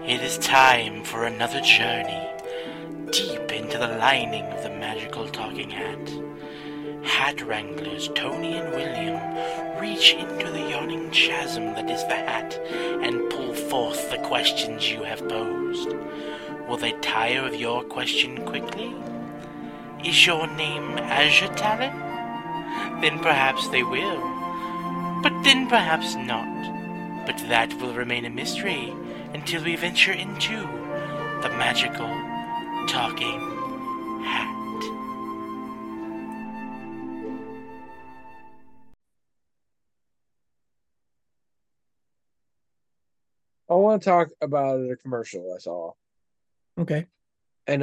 It is time for another journey deep into the lining of the magical talking hat. Hat wranglers Tony and William reach into the yawning chasm that is the hat and pull forth the questions you have posed. Will they tire of your question quickly? Is your name Azure Talon? Then perhaps they will. But then perhaps not. But that will remain a mystery until we venture into the magical talking hat. I want to talk about a commercial I saw, Okay. and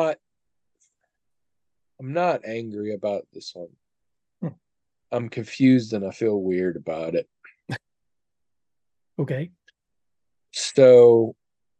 I'm not angry about this one. Hmm. I'm confused and I feel weird about it. Okay. So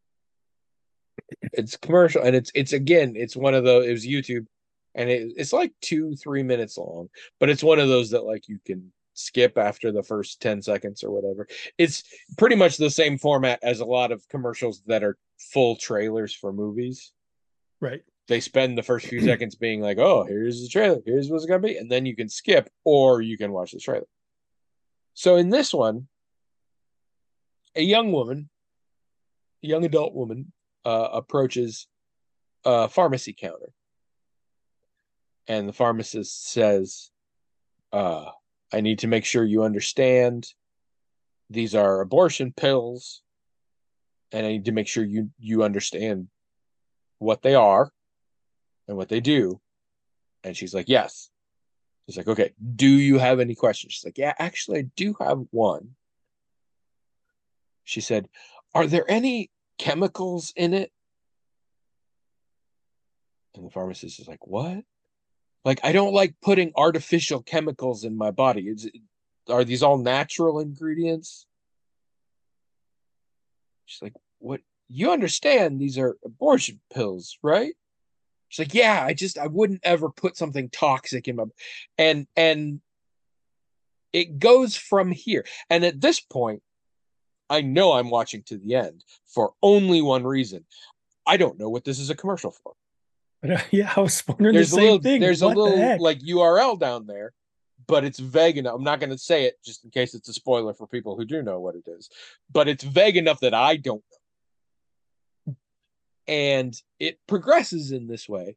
it's commercial, and it's again, it's one of those. It was YouTube, and it's like 2-3 minutes long, but it's one of those that like you can skip after the first 10 seconds or whatever. It's pretty much the same format as a lot of commercials that are full trailers for movies. Right. They spend the first few seconds being like, "Oh, here's the trailer. Here's what's gonna be," and then you can skip or you can watch the trailer. So in this one, a young woman, a young adult woman, approaches a pharmacy counter, and the pharmacist says, uh, "I need to make sure you understand these are abortion pills, and I need to make sure you understand what they are and what they do." And she's like, "Yes." She's like, "Okay, do you have any questions?" She's like, "Yeah, actually, I do have one." She said, "Are there any chemicals in it?" And the pharmacist is like, "What? Like, I don't like putting artificial chemicals in my body. Are these all natural ingredients?" She's like, "What? You understand these are abortion pills, right?" She's like, "Yeah, I wouldn't ever put something toxic in my," and it goes from here. And at this point, I know I'm watching to the end for only one reason. I don't know what this is a commercial for. But yeah, I was wondering the same thing. There's a What the little heck? like URL down there, but it's vague enough. I'm not going to say it just in case it's a spoiler for people who do know what it is, but it's vague enough that I don't know. And it progresses in this way.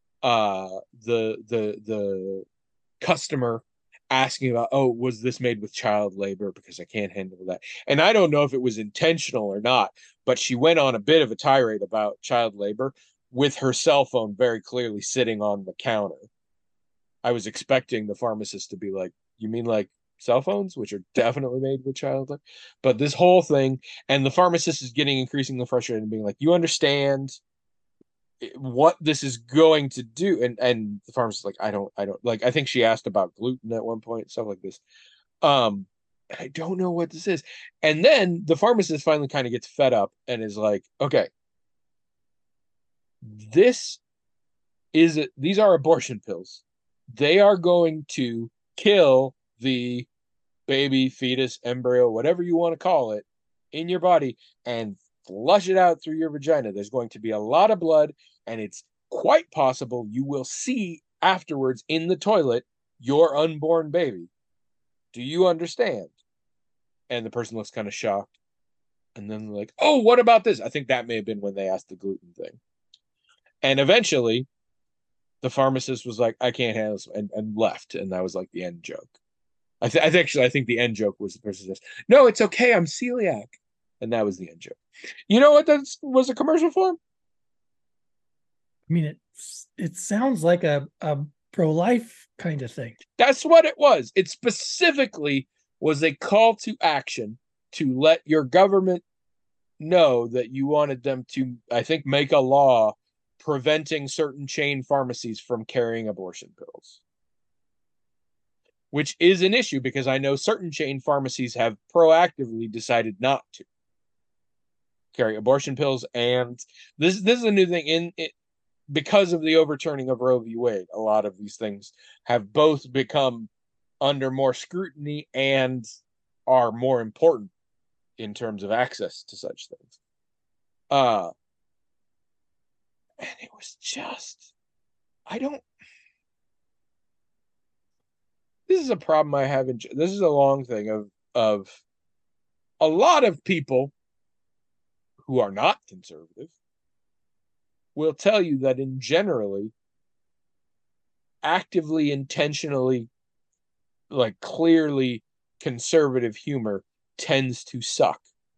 The customer asking about, "Oh, was this made with child labor, because I can't handle that." And I don't know if it was intentional or not, but she went on a bit of a tirade about child labor with her cell phone very clearly sitting on the counter. I was expecting the pharmacist to be like, "You mean like cell phones, which are definitely made with child labor?" But this whole thing, and the pharmacist is getting increasingly frustrated and being like, "You understand what this is going to do?" And the pharmacist is like, I don't like. I think she asked about gluten at one point, stuff like this. um I don't know what this is. And then the pharmacist finally kind of gets fed up and is like, "Okay, this these are abortion pills. They are going to kill the baby, fetus, embryo, whatever you want to call it, in your body and flush it out through your vagina. There's going to be a lot of blood, and it's quite possible you will see afterwards in the toilet your unborn baby. Do you understand?" And the person looks kind of shocked. And then they're like, "Oh, what about this?" I think that may have been when they asked the gluten thing. And eventually, the pharmacist was like, "I can't handle this," and left. And that was like the end joke. I think the end joke was the person says, "No, it's okay. I'm celiac," and that was the end joke. You know what that was a commercial for? I mean, it sounds like a pro-life kind of thing. That's what it was. It specifically was a call to action to let your government know that you wanted them to, I think, make a law preventing certain chain pharmacies from carrying abortion pills, which is an issue because I know certain chain pharmacies have proactively decided not to carry abortion pills. And this is a new thing in it, because of the overturning of Roe v. Wade. A lot of these things have both become under more scrutiny and are more important in terms of access to such things. And it was just, I don't. This is a problem I have. This is a long thing of a lot of people who are not conservative will tell you that in generally, actively, intentionally, like clearly conservative humor tends to suck.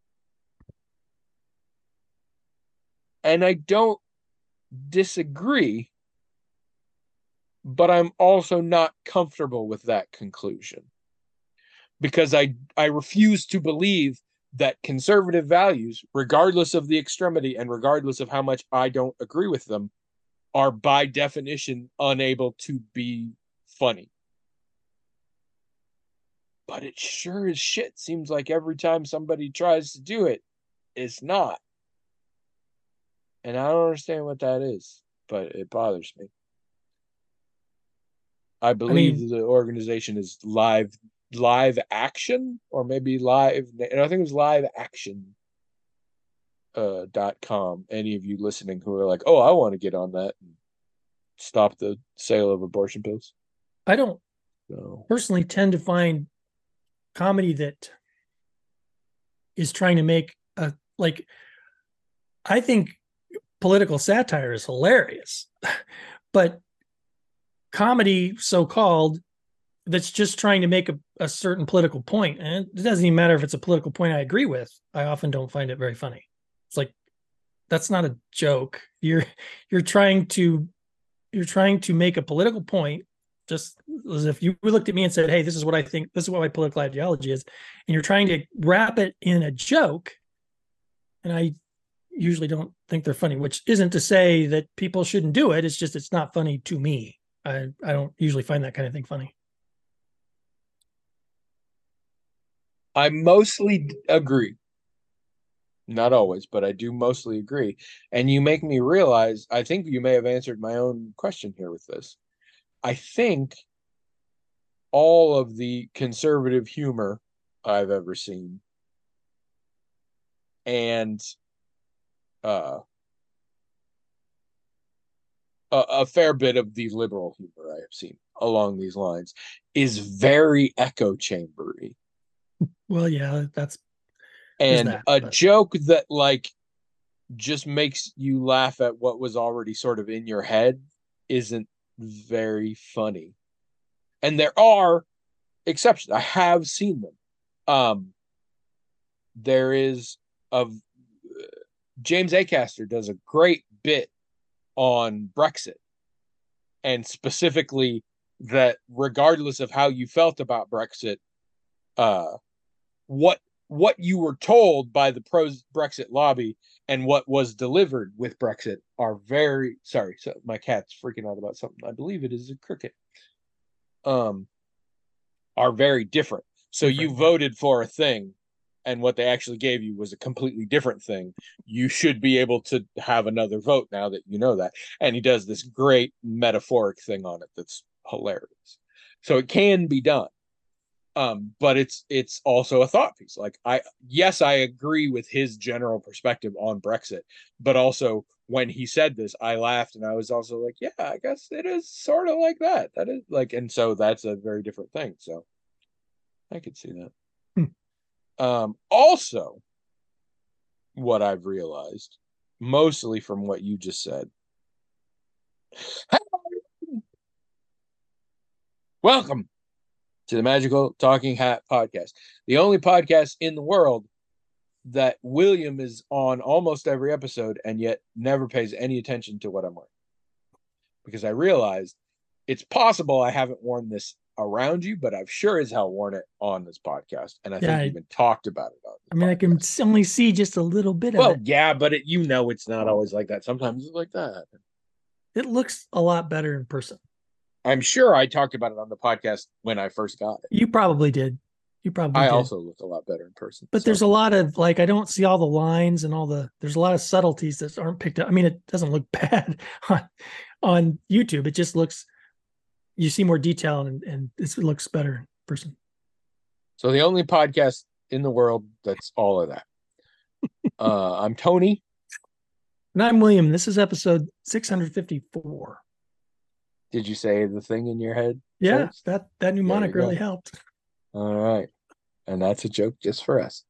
And I don't disagree, but I'm also not comfortable with that conclusion because I refuse to believe that conservative values, regardless of the extremity and regardless of how much I don't agree with them, are by definition unable to be funny. But it sure as shit seems like every time somebody tries to do it, it's not. And I don't understand what that is, but it bothers me. I believe the organization is live action, or maybe live, and I think it was live action .com. Any of you listening who are like, oh, I want to get on that and stop the sale of abortion pills. I don't personally tend to find comedy that is trying to make I think political satire is hilarious, but comedy so-called that's just trying to make a certain political point, and it doesn't even matter if it's a political point I agree with, I often don't find it very funny. It's like, that's not a joke. You're trying to make a political point, just as if you looked at me and said, hey, this is what I think, this is what my political ideology is, and you're trying to wrap it in a joke, and I usually don't think they're funny, which isn't to say that people shouldn't do it. It's just, it's not funny to me. I don't usually find that kind of thing funny. I mostly agree. Not always, but I do mostly agree. And you make me realize, I think you may have answered my own question here with this. I think all of the conservative humor I've ever seen and a fair bit of the liberal humor I have seen along these lines is very echo chambery. Well, yeah, joke that like just makes you laugh at what was already sort of in your head isn't very funny. And there are exceptions. I have seen them. There is James Acaster does a great bit on Brexit, and specifically that regardless of how you felt about Brexit, what you were told by the pro-Brexit lobby and what was delivered with Brexit are very sorry. So my cat's freaking out about something. I believe it is a cricket. Are very different. So you voted for a thing, and what they actually gave you was a completely different thing. You should be able to have another vote now that you know that. And he does this great metaphoric thing on it that's hilarious. So it can be done. But it's also a thought piece. Like I agree with his general perspective on Brexit, but also when he said this, I laughed and I was also like, yeah, I guess it is sort of like that. That is like, and so that's a very different thing. So I could see that. Also, what I've realized, mostly from what you just said, welcome to the Magical Talking Hat podcast, the only podcast in the world that William is on almost every episode and yet never pays any attention to what I'm wearing. Because I realized it's possible I haven't worn this around you, but I've sure as hell worn it on this podcast, and I think even talked about it on podcast. I can only see just a little bit of it. Well, yeah, but it's not always like that. Sometimes it's like that. It looks a lot better in person. I'm sure I talked about it on the podcast when I first got it. You probably did. I also look a lot better in person. But there's a lot of I don't see all the lines and there's a lot of subtleties that aren't picked up. I mean, it doesn't look bad on YouTube. It just looks, you see more detail and it looks better in person. So the only podcast in the world that's all of that. I'm Tony. And I'm William. This is episode 654. Did you say the thing in your head Yeah, first? that There mnemonic you go. really helped. All right. And that's a joke just for us.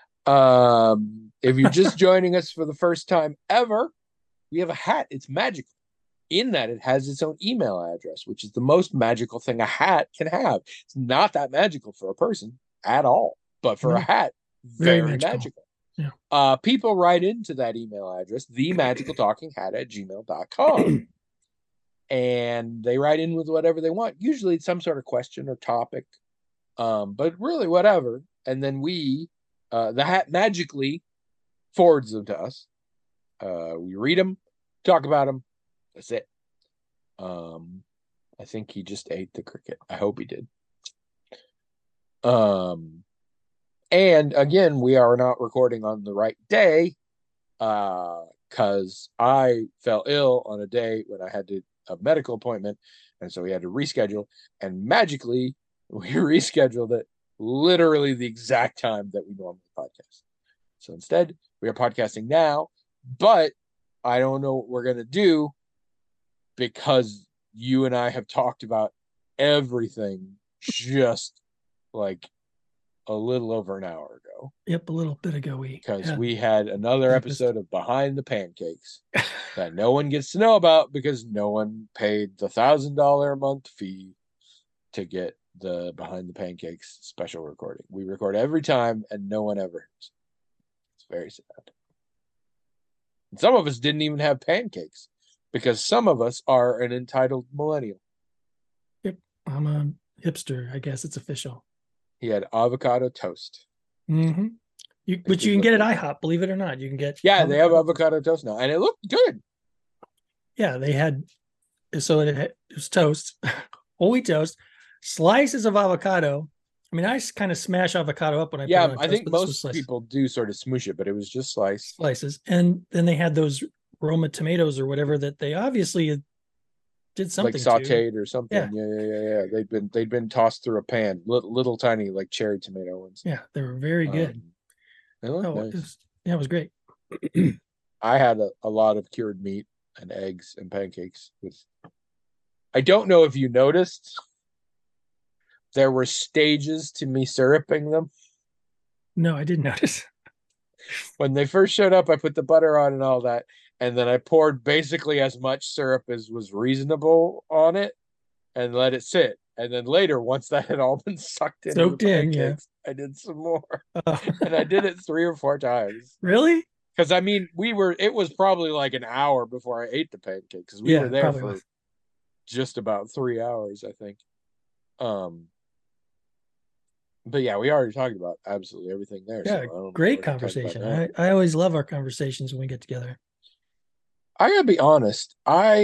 If you're just joining us for the first time ever, we have a hat. It's magical in that it has its own email address, which is the most magical thing a hat can have. It's not that magical for a person at all, but for a No, hat, very very magical. magical. Yeah. People write into that email address, themagicaltalkinghat@gmail.com. And they write in with whatever they want. Usually it's some sort of question or topic, but really whatever. And then the hat magically forwards them to us. We read them, talk about them. That's it. I think he just ate the cricket. I hope he did. And again, we are not recording on the right day because I fell ill on a day when I had a medical appointment, and so we had to reschedule. And magically, we rescheduled it literally the exact time that we normally podcast. So instead, we are podcasting now, but I don't know what we're gonna do because you and I have talked about everything just like a little over an hour ago. Yep, a little bit ago we had another breakfast. episode of Behind the Pancakes that no one gets to know about because no one paid the $1,000 a month fee to get the Behind the Pancakes special recording. We record every time and no one ever hears. It's very sad. And some of us didn't even have pancakes because some of us are an entitled millennial. Yep, I'm a hipster. I guess it's official. He had avocado toast. Mm-hmm. Which you can get at IHOP, believe it or not. You can get. Yeah, they have avocado toast now, and it looked good. Yeah, they had. So it was toast, whole wheat toast, slices of avocado. I mean, I kind of smash avocado up when I put it on toast. I think most people do sort of smoosh it, but it was just slices. And then they had those Roma tomatoes or whatever that they obviously did something like sauteed or something. Yeah. They'd been tossed through a pan, little tiny like cherry tomato ones. Yeah, they were very good. They looked nice. It was great. I had a lot of cured meat and eggs and pancakes with. I don't know if you noticed, there were stages to me syruping them. No, I didn't notice. When they first showed up, I put the butter on and all that. And then I poured basically as much syrup as was reasonable on it and let it sit. And then later, once that had all been sucked into the pancakes, I did some more. And I did it 3 or 4 times. Really? Because I mean, it was probably like an hour before I ate the pancake because we were there for just about 3 hours, I think. But yeah, we already talked about absolutely everything there. Yeah, so great conversation. I always love our conversations when we get together. I gotta be honest.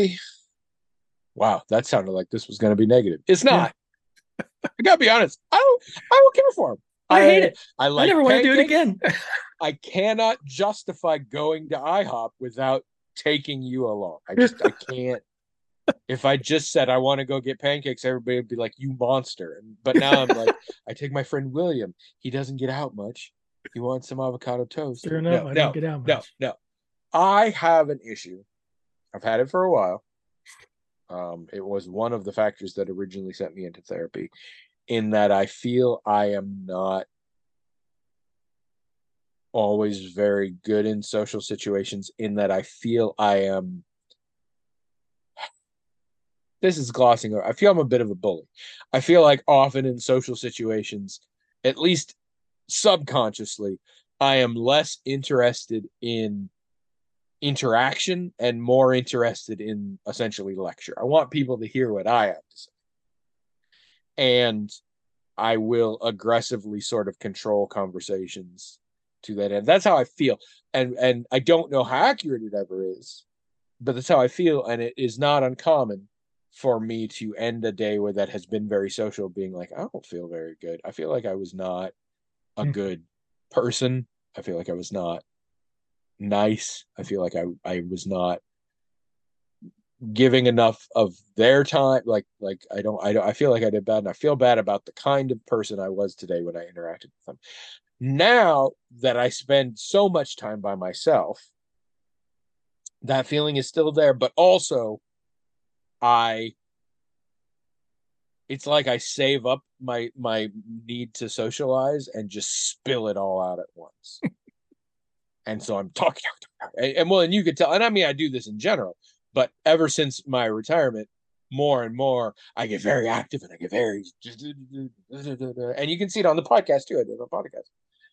Wow, that sounded like this was gonna be negative. It's not. Yeah. I gotta be honest. I don't care for them. I hate it. I never want to do it again. I cannot justify going to IHOP without taking you along. I can't. If I just said I want to go get pancakes, everybody would be like, "You monster!" But now I'm like, I take my friend William. He doesn't get out much. He wants some avocado toast. Fair enough. I don't get out much. No. I have an issue. I've had it for a while. It was one of the factors that originally sent me into therapy, in that I feel I am not always very good in social situations, in that I feel I am. This is glossing over. I feel I'm a bit of a bully. I feel like often in social situations, at least subconsciously, I am less interested in interaction and more interested in essentially lecture. I want people to hear what I have to say. And I will aggressively sort of control conversations to that end. That's how I feel. And I don't know how accurate it ever is, but that's how I feel. And it is not uncommon for me to end a day where that has been very social, being like, I don't feel very good. I feel like I was not a good person. I feel like I was not nice. I feel like I was not giving enough of their time. I feel like I did bad, and I feel bad about the kind of person I was today when I interacted with them. Now that I spend so much time by myself, that feeling is still there, but also I it's like I save up my need to socialize and just spill it all out at once. And so I'm talking, and well, and you could tell, and I mean, I do this in general, but ever since my retirement, more and more, I get very active and I get very, and you can see it on the podcast too. I did a podcast.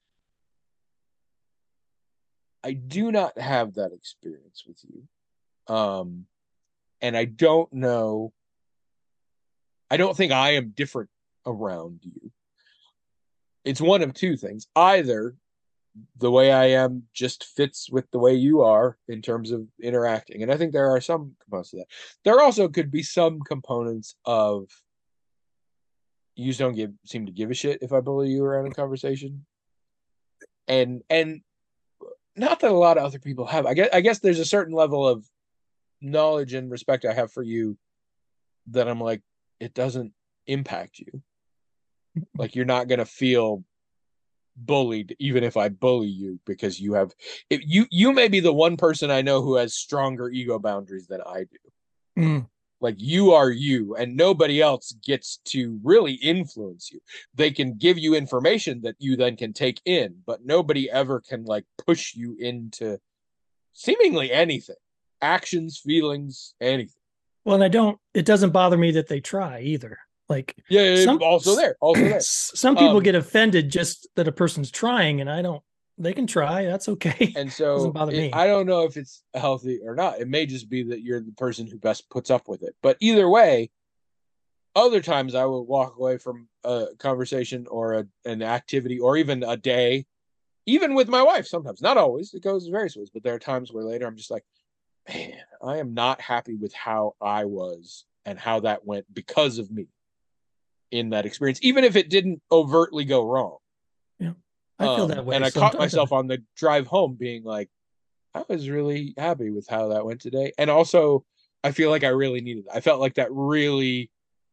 I do not have that experience with you. And I don't know, I don't think I am different around you. It's one of two things. Either the way I am just fits with the way you are in terms of interacting. And I think there are some components of that. There also could be some components of you just don't seem to give a shit if I bully you around a conversation. And not that a lot of other people have. I guess there's a certain level of knowledge and respect I have for you that I'm like, it doesn't impact you. Like you're not gonna feel bullied even if I bully you because you have you may be the one person I know who has stronger ego boundaries than I do. Like you are you and nobody else gets to really influence you. They can give you information that you then can take in, but nobody ever can like push you into seemingly anything. Actions, feelings, anything. Well, and it doesn't bother me that they try either. Like also there. Some people get offended just that a person's trying, and they can try. That's okay. And so doesn't bother me. I don't know if it's healthy or not. It may just be that you're the person who best puts up with it. But either way, other times I will walk away from a conversation or an activity or even a day, even with my wife sometimes. Not always. It goes various ways. But there are times where later I'm just like, man, I am not happy with how I was and how that went because of me in that experience, even if it didn't overtly go wrong. Yeah, I feel that way. And I caught myself on the drive home being like, I was really happy with how that went today. And also, I feel like I really needed it. I felt like that really,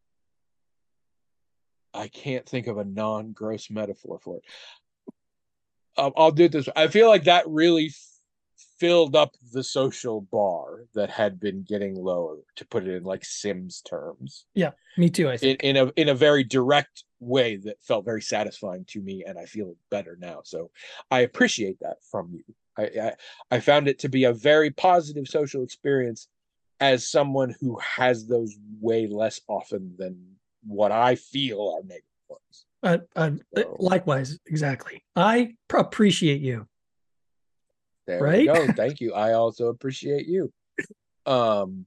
I can't think of a non-gross metaphor for it. I'll do it this way. I feel like that really filled up the social bar that had been getting lower, to put it in like Sims terms. Yeah, me too. I think in a very direct way that felt very satisfying to me, and I feel better now. So I appreciate that from you. I found it to be a very positive social experience as someone who has those way less often than what I feel are negative ones. Likewise, exactly. I appreciate you. There we go. Thank you. I also appreciate you. And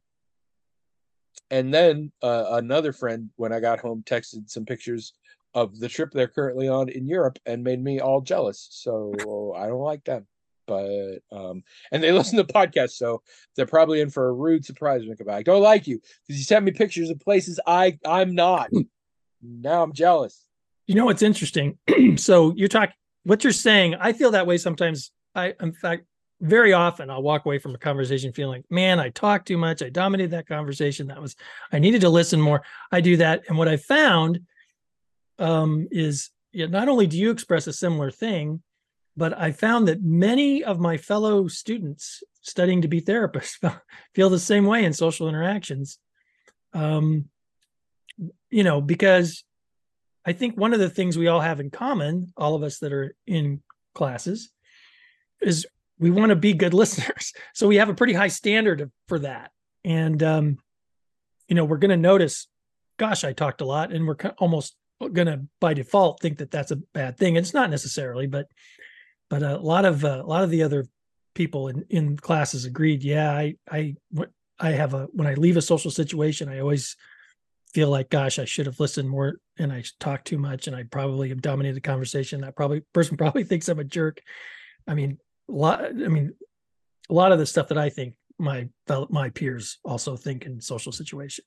then another friend, when I got home, texted some pictures of the trip they're currently on in Europe and made me all jealous. So I don't like them. But and they listen to podcasts, so they're probably in for a rude surprise when I come back. I don't like you because you sent me pictures of places I'm not. Now I'm jealous. You know what's interesting? So what you're saying, I feel that way sometimes. In fact, very often I'll walk away from a conversation feeling like, man, I talked too much. I dominated that conversation. I needed to listen more. I do that. And what I found is not only do you express a similar thing, but I found that many of my fellow students studying to be therapists feel the same way in social interactions. Because I think one of the things we all have in common, all of us that are in classes, is we want to be good listeners. So we have a pretty high standard for that. And, we're going to notice, gosh, I talked a lot, and we're almost going to by default think that that's a bad thing. It's not necessarily, but a lot of the other people in classes agreed. Yeah, I have when I leave a social situation, I always feel like, gosh, I should have listened more, and I talked too much, and I probably have dominated the conversation. That person probably thinks I'm a jerk. I mean, a lot of the stuff that I think my peers also think in social situations.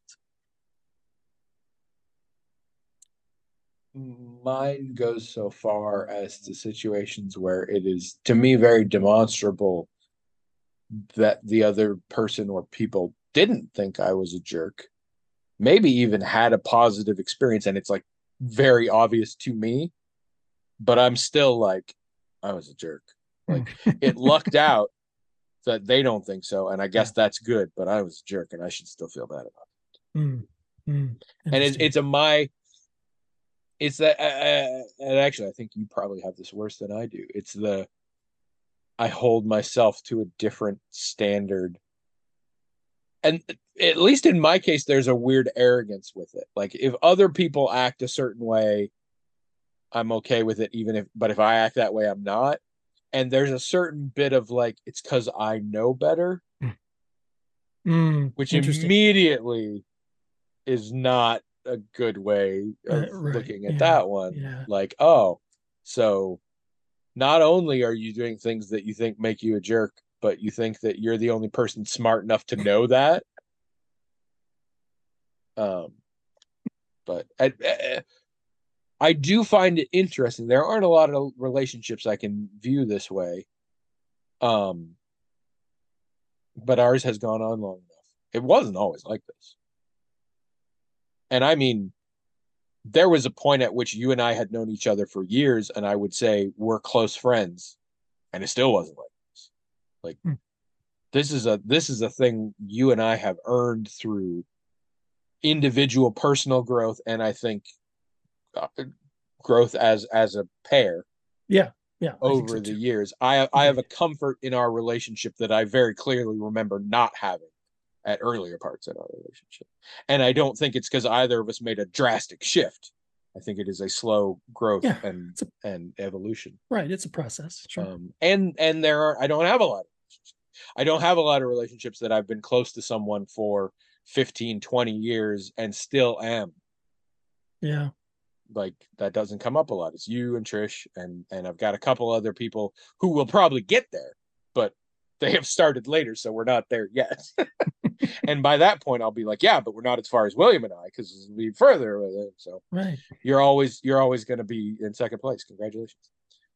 Mine goes so far as to situations where it is, to me, very demonstrable that the other person or people didn't think I was a jerk, maybe even had a positive experience, and it's like very obvious to me, but I'm still like, I was a jerk. Like it lucked out that they don't think so, and I guess that's good. But I was a jerk, and I should still feel bad about it. And it's that, and actually, I think you probably have this worse than I do. It's I hold myself to a different standard, and at least in my case, there's a weird arrogance with it. Like if other people act a certain way, I'm okay with it, but if I act that way, I'm not. And there's a certain bit of like, it's because I know better, which immediately is not a good way of looking at that one. Yeah. Like, oh, so not only are you doing things that you think make you a jerk, but you think that you're the only person smart enough to know that. But I do find it interesting. There aren't a lot of relationships I can view this way. But ours has gone on long enough. It wasn't always like this. And I mean, there was a point at which you and I had known each other for years, and I would say we're close friends, and it still wasn't like this. Like this is a thing you and I have earned through individual personal growth, and I think growth as a pair. Yeah. Over the years, I have a comfort in our relationship that I very clearly remember not having at earlier parts in our relationship. And I don't think it's because either of us made a drastic shift. I think it is a slow growth and evolution. Right. It's a process. Sure. And I don't have a lot of relationships. I don't have a lot of relationships that I've been close to someone for 15, 20 years and still am. Yeah. Like that doesn't come up a lot. It's you and Trish, and I've got a couple other people who will probably get there, but they have started later, so we're not there yet. And by that point, I'll be like, yeah, but we're not as far as William and I, because it'll be further with it. So right, you're always going to be in second place. Congratulations.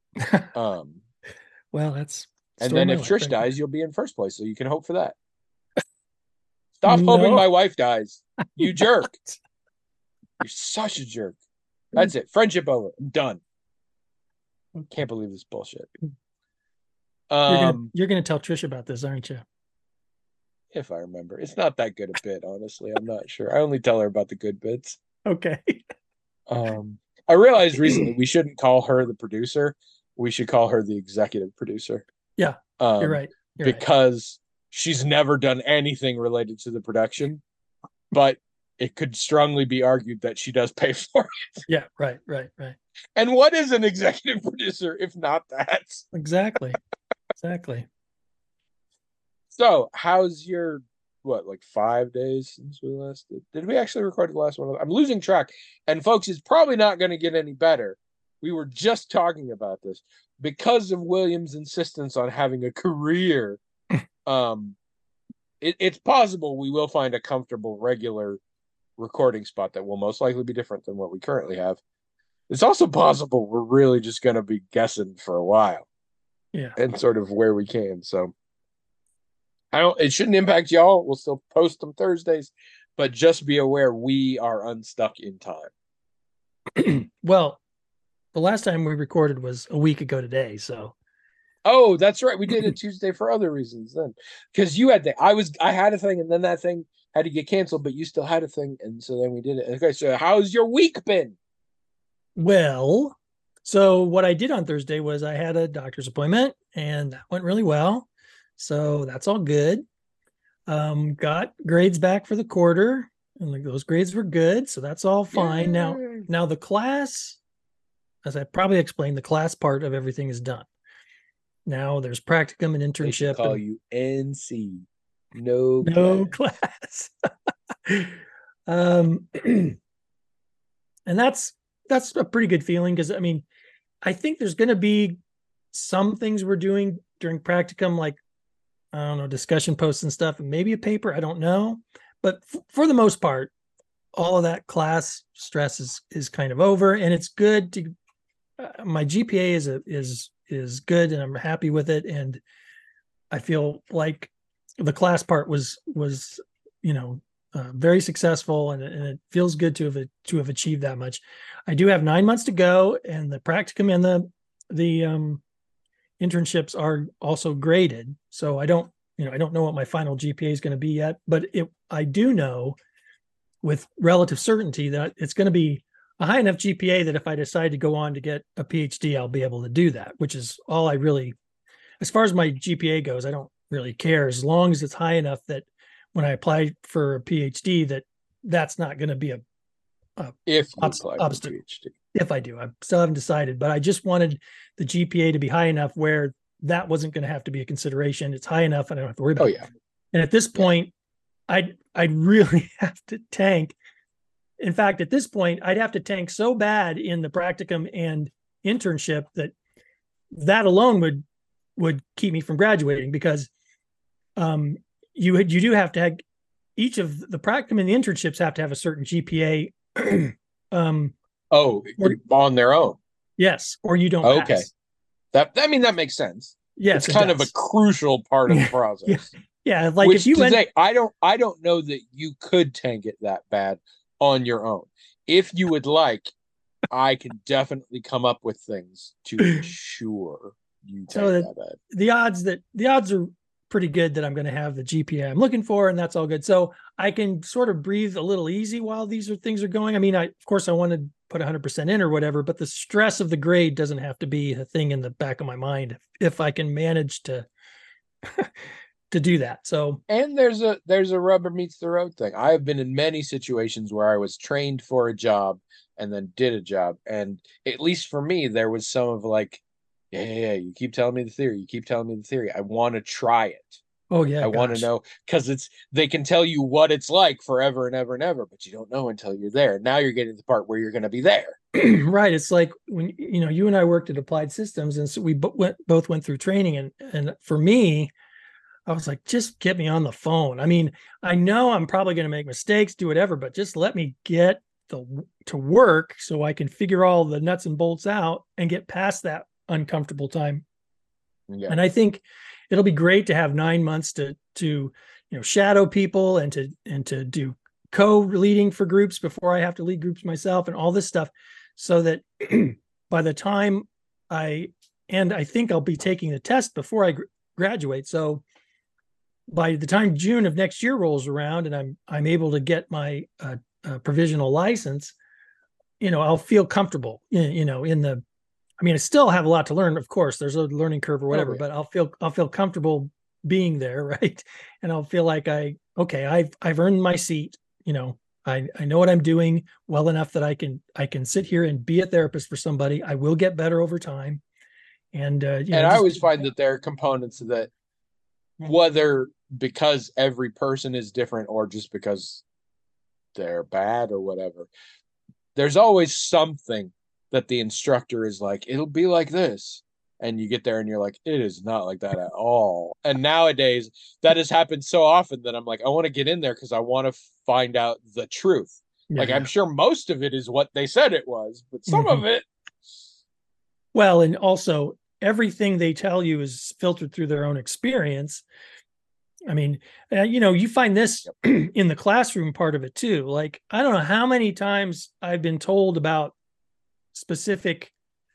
Well, that's and then if Trish dies, you'll be in first place, so you can hope for that. Stop hoping my wife dies, you jerk. You're such a jerk. That's it. Friendship over. I'm done. Can't believe this bullshit. You're gonna tell Trish about this, aren't you? If I remember. It's not that good a bit, honestly. I'm not sure. I only tell her about the good bits. Okay. I realized recently we shouldn't call her the producer. We should call her the executive producer. Yeah. You're right. Because she's never done anything related to the production, but it could strongly be argued that she does pay for it. Yeah, right. And what is an executive producer if not that? Exactly. So, how's your, 5 days since we last did we actually record the last one? I'm losing track. And folks, it's probably not going to get any better. We were just talking about this. Because of William's insistence on having a career, it's possible we will find a comfortable, regular recording spot that will most likely be different than what we currently have. It's also possible we're really just going to be guessing for a while. Yeah. And sort of where we can. So it shouldn't impact y'all. We'll still post them Thursdays, but just be aware we are unstuck in time. Well, the last time we recorded was a week ago today, so. Oh, that's right. We did it Tuesday for other reasons then. Because you had I had a thing, and then that thing had to get canceled, but you still had a thing, and so then we did it. Okay, so how's your week been? Well, so what I did on Thursday was I had a doctor's appointment, and that went really well. So that's all good. Got grades back for the quarter, and those grades were good, so that's all fine. Yay. Now the class, as I probably explained, the class part of everything is done. Now there's practicum and internship. They call you NC. No class. And that's a pretty good feeling, because I mean, I think there's going to be some things we're doing during practicum, like, I don't know, discussion posts and stuff, and maybe a paper. I don't know. But for the most part, all of that class stress is kind of over, and it's good to, my GPA is good, and I'm happy with it. And I feel like the class part was very successful, and it feels good to have achieved that much. I do have 9 months to go, and the practicum and the internships are also graded, so I don't I don't know what my final GPA is going to be yet, but I do know with relative certainty that it's going to be a high enough GPA that if I decide to go on to get a PhD, I'll be able to do that, which is all I really, as far as my GPA goes, I don't really care as long as it's high enough that when I apply for a PhD, that's not going to be a if you apply for a PhD. If I do, I still haven't decided, but I just wanted the GPA to be high enough where that wasn't going to have to be a consideration. It's high enough, and I don't have to worry about it. And at this point, I'd really have to tank. In fact, at this point, I'd have to tank so bad in the practicum and internship that alone would keep me from graduating, because you do have to have, each of the practicum and the internships have to have a certain GPA. On their own. Yes, or you don't. Okay, pass. that makes sense. Yes, it's kind of a crucial part of the process. Yeah, like which if you I don't know that you could tank it that bad on your own. If you would like, I can definitely come up with things to ensure you tank that bad. The odds are pretty good that I'm going to have the GPA I'm looking for, and that's all good. So I can sort of breathe a little easy while things are going. I mean, of course I want to put 100% in or whatever, but the stress of the grade doesn't have to be a thing in the back of my mind if I can manage to to do that. So, and there's a rubber meets the road thing. I have been in many situations where I was trained for a job and then did a job, and at least for me, there was some of like, yeah, you keep telling me the theory. I want to try it. Oh yeah, I want to know, because they can tell you what it's like forever and ever and ever, but you don't know until you're there. Now you're getting to the part where you're going to be there. Right. It's like when you and I worked at Applied Systems, and so we both went through training, and for me, I was like, just get me on the phone. I mean, I know I'm probably going to make mistakes, do whatever, but just let me get to work so I can figure all the nuts and bolts out and get past that uncomfortable time. Yeah. And I think it'll be great to have 9 months to shadow people and to do co-leading for groups before I have to lead groups myself and all this stuff, so that by the time I think I'll be taking the test before I graduate. So by the time June of next year rolls around and I'm able to get my provisional license, I'll feel comfortable, I still have a lot to learn. Of course, there's a learning curve or whatever, but I'll feel comfortable being there, right? And I'll feel like I've earned my seat. I know what I'm doing well enough that I can sit here and be a therapist for somebody. I will get better over time, and I always find that there are components that, whether because every person is different or just because they're bad or whatever, there's always something that the instructor is like, it'll be like this. And you get there and you're like, it is not like that at all. And nowadays that has happened so often that I'm like, I want to get in there because I want to find out the truth. Yeah, I'm sure most of it is what they said it was, but some of it. Well, and also everything they tell you is filtered through their own experience. I mean, you find this in the classroom part of it too. Like, I don't know how many times I've been told about specific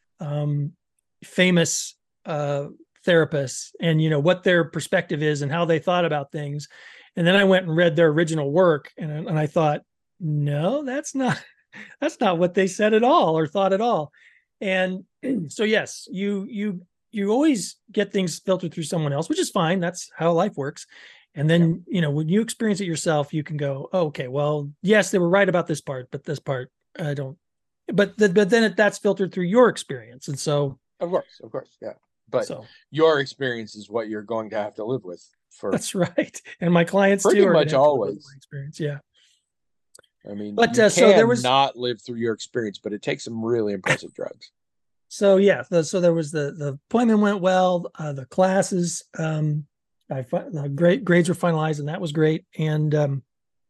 famous therapists and what their perspective is and how they thought about things, and then I went and read their original work and I thought, no, that's not what they said at all or thought at all. And so yes, you always get things filtered through someone else, which is fine. That's how life works. And then when you experience it yourself, you can go, oh, okay, well, yes, they were right about this part, but this part I don't. But then that's filtered through your experience, and so of course, yeah. But your experience is what you're going to have to live with for. That's right, and my clients pretty much always. My experience, yeah. I mean, but you so there was not live through your experience, but it takes some really impressive drugs. So yeah, so there was the appointment went well. The classes, the great grades were finalized, and that was great. And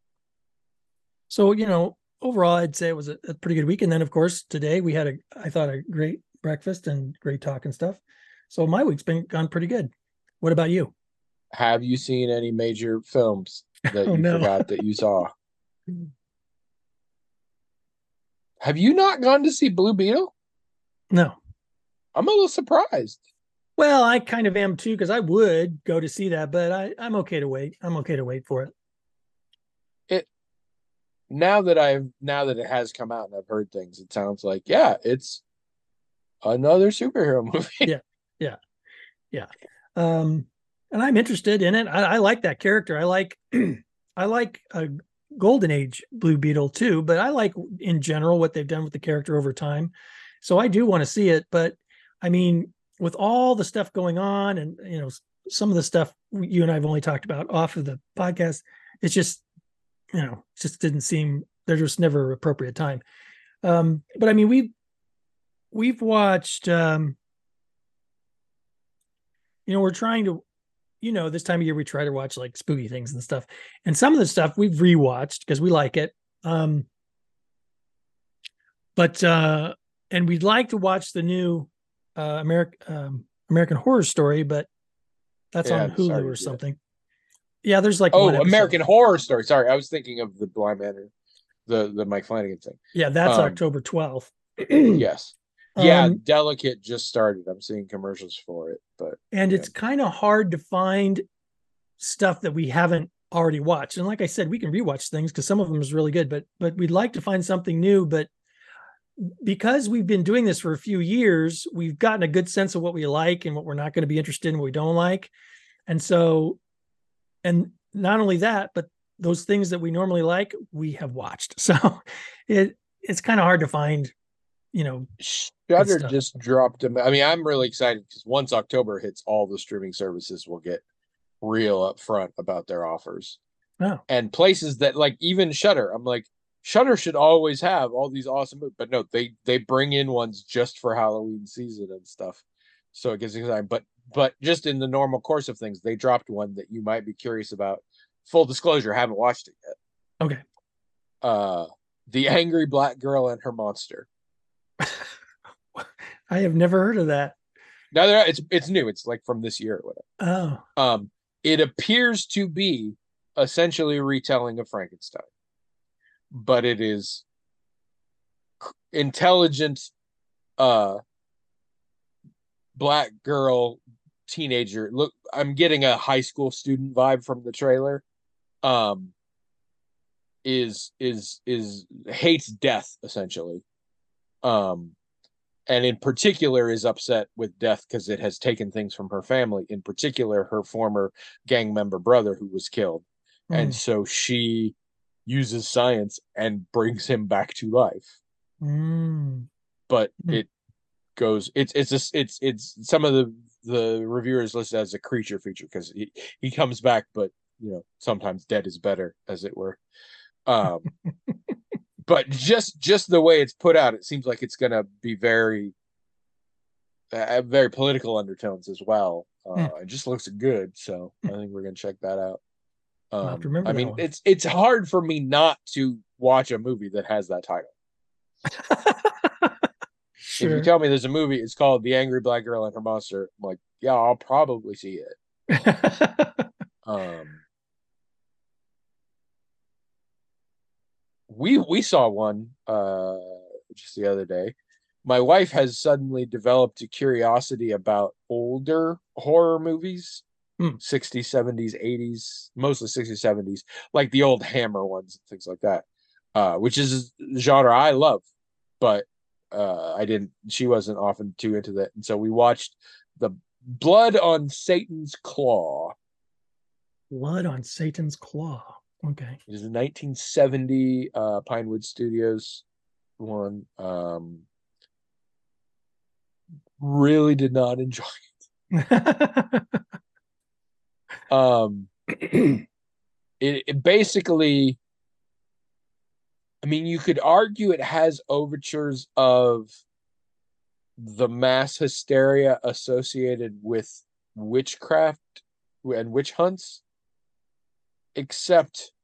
so overall, I'd say it was a pretty good week. And then, of course, today we had I thought a great breakfast and great talk and stuff. So my week's gone pretty good. What about you? Have you seen any major films that you forgot that you saw? Have you not gone to see Blue Beetle? No. I'm a little surprised. Well, I kind of am too, because I would go to see that, but I'm okay to wait. I'm okay to wait for it. It now that it has come out and I've heard things, it sounds like it's another superhero movie. Yeah, yeah, yeah. And I'm interested in it. I like that character. I like I like a Golden Age Blue Beetle too, but I like in general what they've done with the character over time. So I do want to see it, but I mean, with all the stuff going on, and some of the stuff you and I have only talked about off of the podcast, it's just it just didn't seem there's just never appropriate time. But I mean, we've watched we're trying to this time of year we try to watch like spooky things and stuff, and some of the stuff we've rewatched because we like it. But and we'd like to watch the new American Horror Story, but that's on Hulu or something. Yeah, there's like American Horror Story. Sorry, I was thinking of the Bly Manor, the Mike Flanagan thing. Yeah, that's October 12th. Yes. Yeah, Delicate just started. I'm seeing commercials for it, and it's kind of hard to find stuff that we haven't already watched. And like I said, we can rewatch things because some of them is really good, but we'd like to find something new. But because we've been doing this for a few years, we've gotten a good sense of what we like and what we're not going to be interested in, what we don't like. And so, and not only that, but those things that we normally like, we have watched. So it's kind of hard to find, Shudder just dropped them. I mean, I'm really excited because once October hits, all the streaming services will get real upfront about their offers. Oh. And places that like even Shudder, I'm like, Shudder should always have all these awesome movies, but no, they bring in ones just for Halloween season and stuff. So it gives you time. But just in the normal course of things, they dropped one that you might be curious about. Full disclosure, haven't watched it yet. Okay. The Angry Black Girl and Her Monster. I have never heard of that. No, it's new. It's like from this year or whatever. Oh. It appears to be essentially a retelling of Frankenstein, but it is intelligent black girl teenager. Look, I'm getting a high school student vibe from the trailer. Is hates death essentially. And in particular is upset with death because it has taken things from her family, in particular her former gang member brother who was killed. And so she uses science and brings him back to life. But it goes, it's some of the reviewers listed as a creature feature because he comes back, but sometimes dead is better, as it were. But just the way it's put out, it seems like it's going to be very political undertones as well. It just looks good, so I think we're going to check that out. I mean, it's hard for me not to watch a movie that has that title. Sure. If you tell me there's a movie, it's called The Angry Black Girl and Her Monster, I'm like, yeah, I'll probably see it. We saw one just the other day. My wife has suddenly developed a curiosity about older horror movies, 60s, 70s, 80s, mostly 60s, 70s, like the old Hammer ones and things like that, which is a genre I love, but she wasn't often too into that. And so we watched the Blood on Satan's Claw. Blood on Satan's Claw. Okay. It is a 1970 Pinewood Studios one. Really did not enjoy it. It basically, I mean, you could argue it has overtures of the mass hysteria associated with witchcraft and witch hunts, except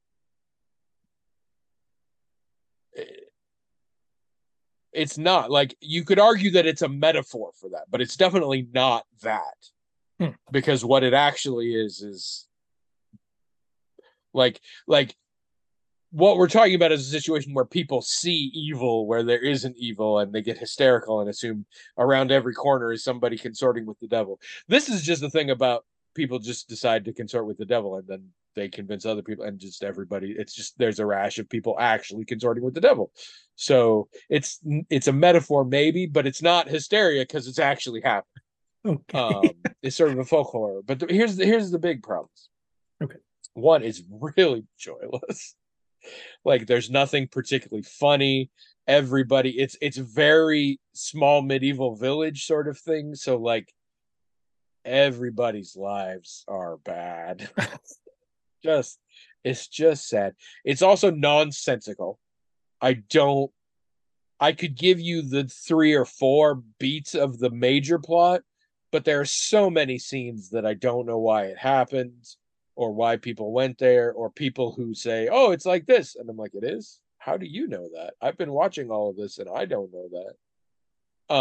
it's not. Like, you could argue that it's a metaphor for that, but it's definitely not that. Because what it actually is like what we're talking about is a situation where people see evil where there isn't evil, and they get hysterical and assume around every corner is somebody consorting with the devil. This is just the thing about people just decide to consort with the devil, and then they convince other people, and just everybody, it's just there's a rash of people actually consorting with the devil. So it's a metaphor maybe, but it's not hysteria because it's actually happening. Okay. It's sort of a folk horror. But here's the big problems. Okay. One is really joyless. Like there's nothing particularly funny. Everybody, it's very small medieval village sort of thing. So like everybody's lives are bad. just it's just sad. It's also nonsensical. I don't I could give you the 3 or 4 beats of the major plot, but there are so many scenes that I don't know why it happened or why people went there, or people who say, "Oh, it's like this." And I'm like, "It is? How do you know that? I've been watching all of this and I don't know that."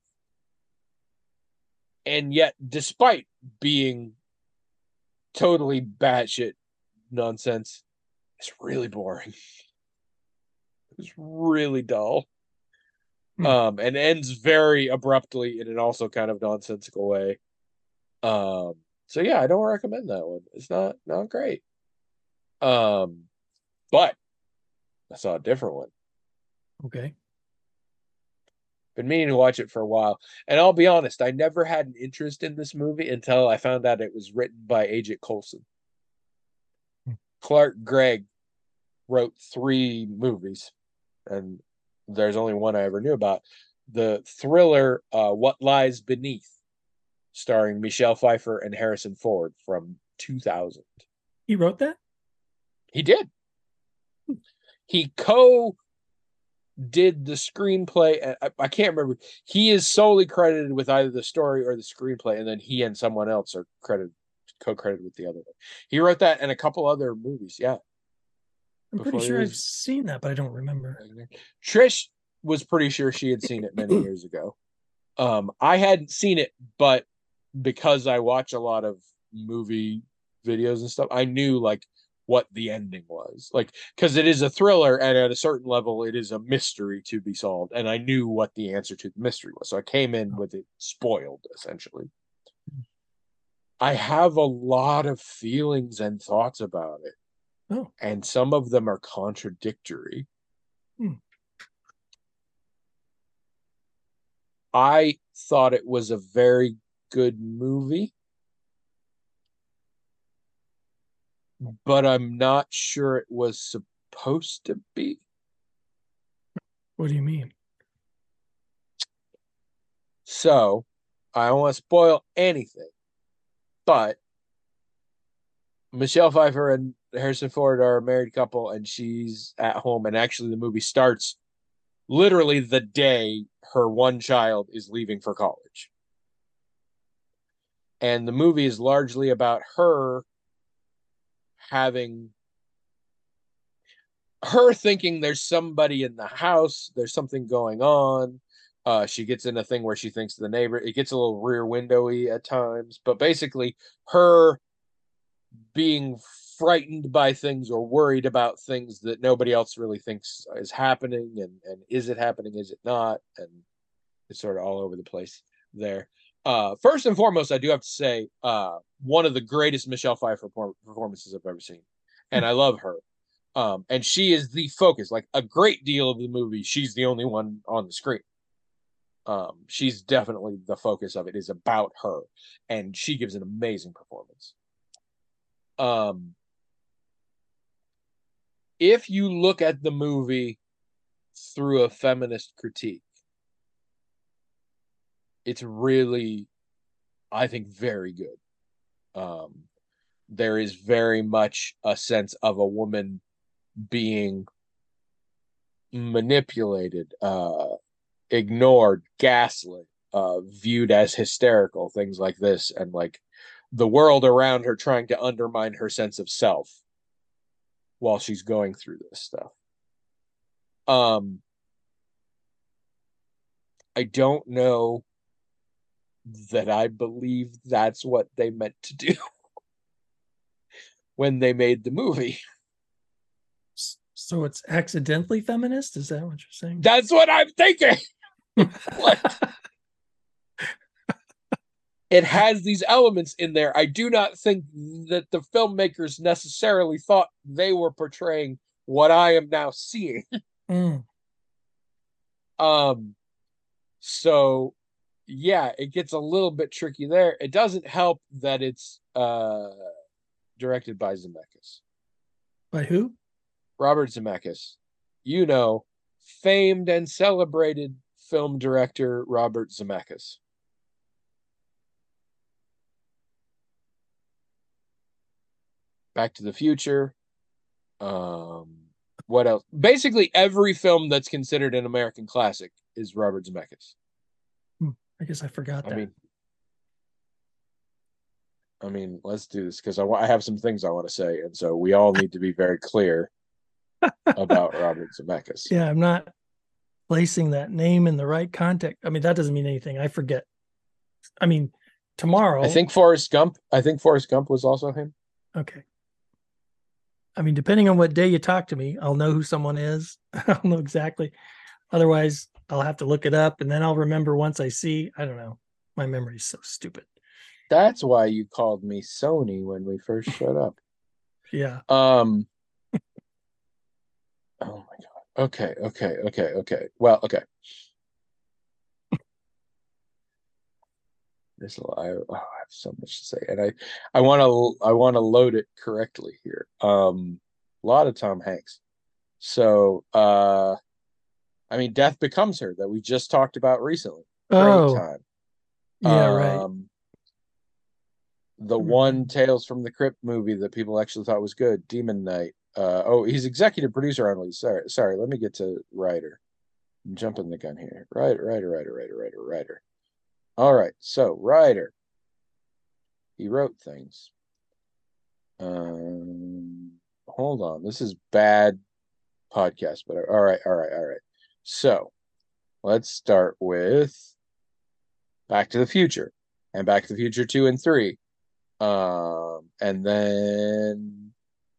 And yet despite being totally batshit nonsense, it's really boring. It's really dull. And ends very abruptly in an also kind of nonsensical way. So yeah, I don't recommend that one. It's not great. But I saw a different one. Okay. Been meaning to watch it for a while, and I'll be honest, I never had an interest in this movie until I found out it was written by Agent Coulson. Clark Gregg wrote 3 movies, and there's only one I ever knew about. The thriller What Lies Beneath, starring Michelle Pfeiffer and Harrison Ford from 2000. He wrote that? He did. He co did the screenplay. I can't remember. He is solely credited with either the story or the screenplay, and then he and someone else are co-credited with the other one. He wrote that and a couple other movies. Yeah. I'm pretty sure I've seen that, but I don't remember. Trish was pretty sure she had seen it many years ago. I hadn't seen it, but because I watch a lot of movie videos and stuff, I knew like what the ending was. Like, because it is a thriller, and at a certain level, it is a mystery to be solved. And I knew what the answer to the mystery was. So I came in with it spoiled, essentially. I have a lot of feelings and thoughts about it. Oh. And some of them are contradictory. I thought it was a very good movie, but I'm not sure it was supposed to be. What do you mean? So, I don't want to spoil anything, but Michelle Pfeiffer and Harrison Ford are a married couple, and she's at home, and actually the movie starts literally the day her one child is leaving for college. And the movie is largely about her thinking there's somebody in the house, there's something going on. She gets in a thing where she thinks the neighbor, it gets a little rear windowy at times, but basically her being frightened by things or worried about things that nobody else really thinks is happening, and is it happening, is it not, and it's sort of all over the place there. First and foremost, I do have to say, one of the greatest Michelle Pfeiffer performances I've ever seen, and I love her. And she is the focus. Like a great deal of the movie, she's the only one on the screen. She's definitely the focus of it. Is about her, and she gives an amazing performance. If you look at the movie through a feminist critique, it's really, I think, very good. There is very much a sense of a woman being manipulated, ignored, gaslit, viewed as hysterical, things like this, and like the world around her trying to undermine her sense of self while she's going through this stuff. I don't know that I believe that's what they meant to do when they made the movie. So it's accidentally feminist? Is that what you're saying? That's what I'm thinking. What? It has these elements in there. I do not think that the filmmakers necessarily thought they were portraying what I am now seeing. Mm. So yeah, it gets a little bit tricky there. It doesn't help that it's directed by Zemeckis. By who? Robert Zemeckis. You know, famed and celebrated film director Robert Zemeckis. Back to the Future. What else? Basically, every film that's considered an American classic is Robert Zemeckis. I guess I forgot that. I mean, let's do this because I have some things I want to say, and so we all need to be very clear about Robert Zemeckis. Yeah, I'm not placing that name in the right context. I mean, that doesn't mean anything. I forget. I mean, tomorrow. I think Forrest Gump was also him. Okay. I mean, depending on what day you talk to me, I'll know who someone is. I'll know exactly. Otherwise, I'll have to look it up, and then I'll remember once I see. I don't know. My memory's so stupid. That's why you called me Sony when we first showed up. Yeah. Oh my God. Okay. Well, okay. I have so much to say, and I want to load it correctly here. A lot of Tom Hanks. So, I mean, Death Becomes Her that we just talked about recently. Great time. Yeah, right. The one Tales from the Crypt movie that people actually thought was good, Demon Knight. He's executive producer on these. Sorry. Let me get to writer. I'm jumping the gun here. Writer. All right. So writer. He wrote things. Hold on. This is bad podcast, but all right. So let's start with Back to the Future and Back to the Future 2 and 3. And then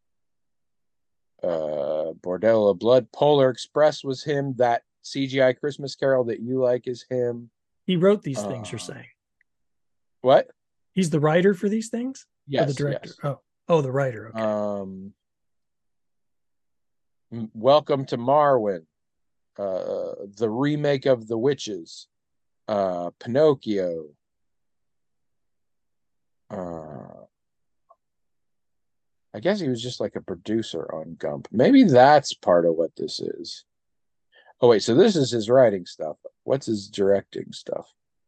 Bordello of Blood. Polar Express was him. That CGI Christmas Carol that you like is him. He wrote these things, you're saying? What? He's the writer for these things? Yes. Or the director? Yes. Oh, the writer. Okay. Welcome to Marwen. The remake of The Witches. Pinocchio. I guess he was just like a producer on Gump. Maybe that's part of what this is. Oh, wait, so this is his writing stuff. What's his directing stuff?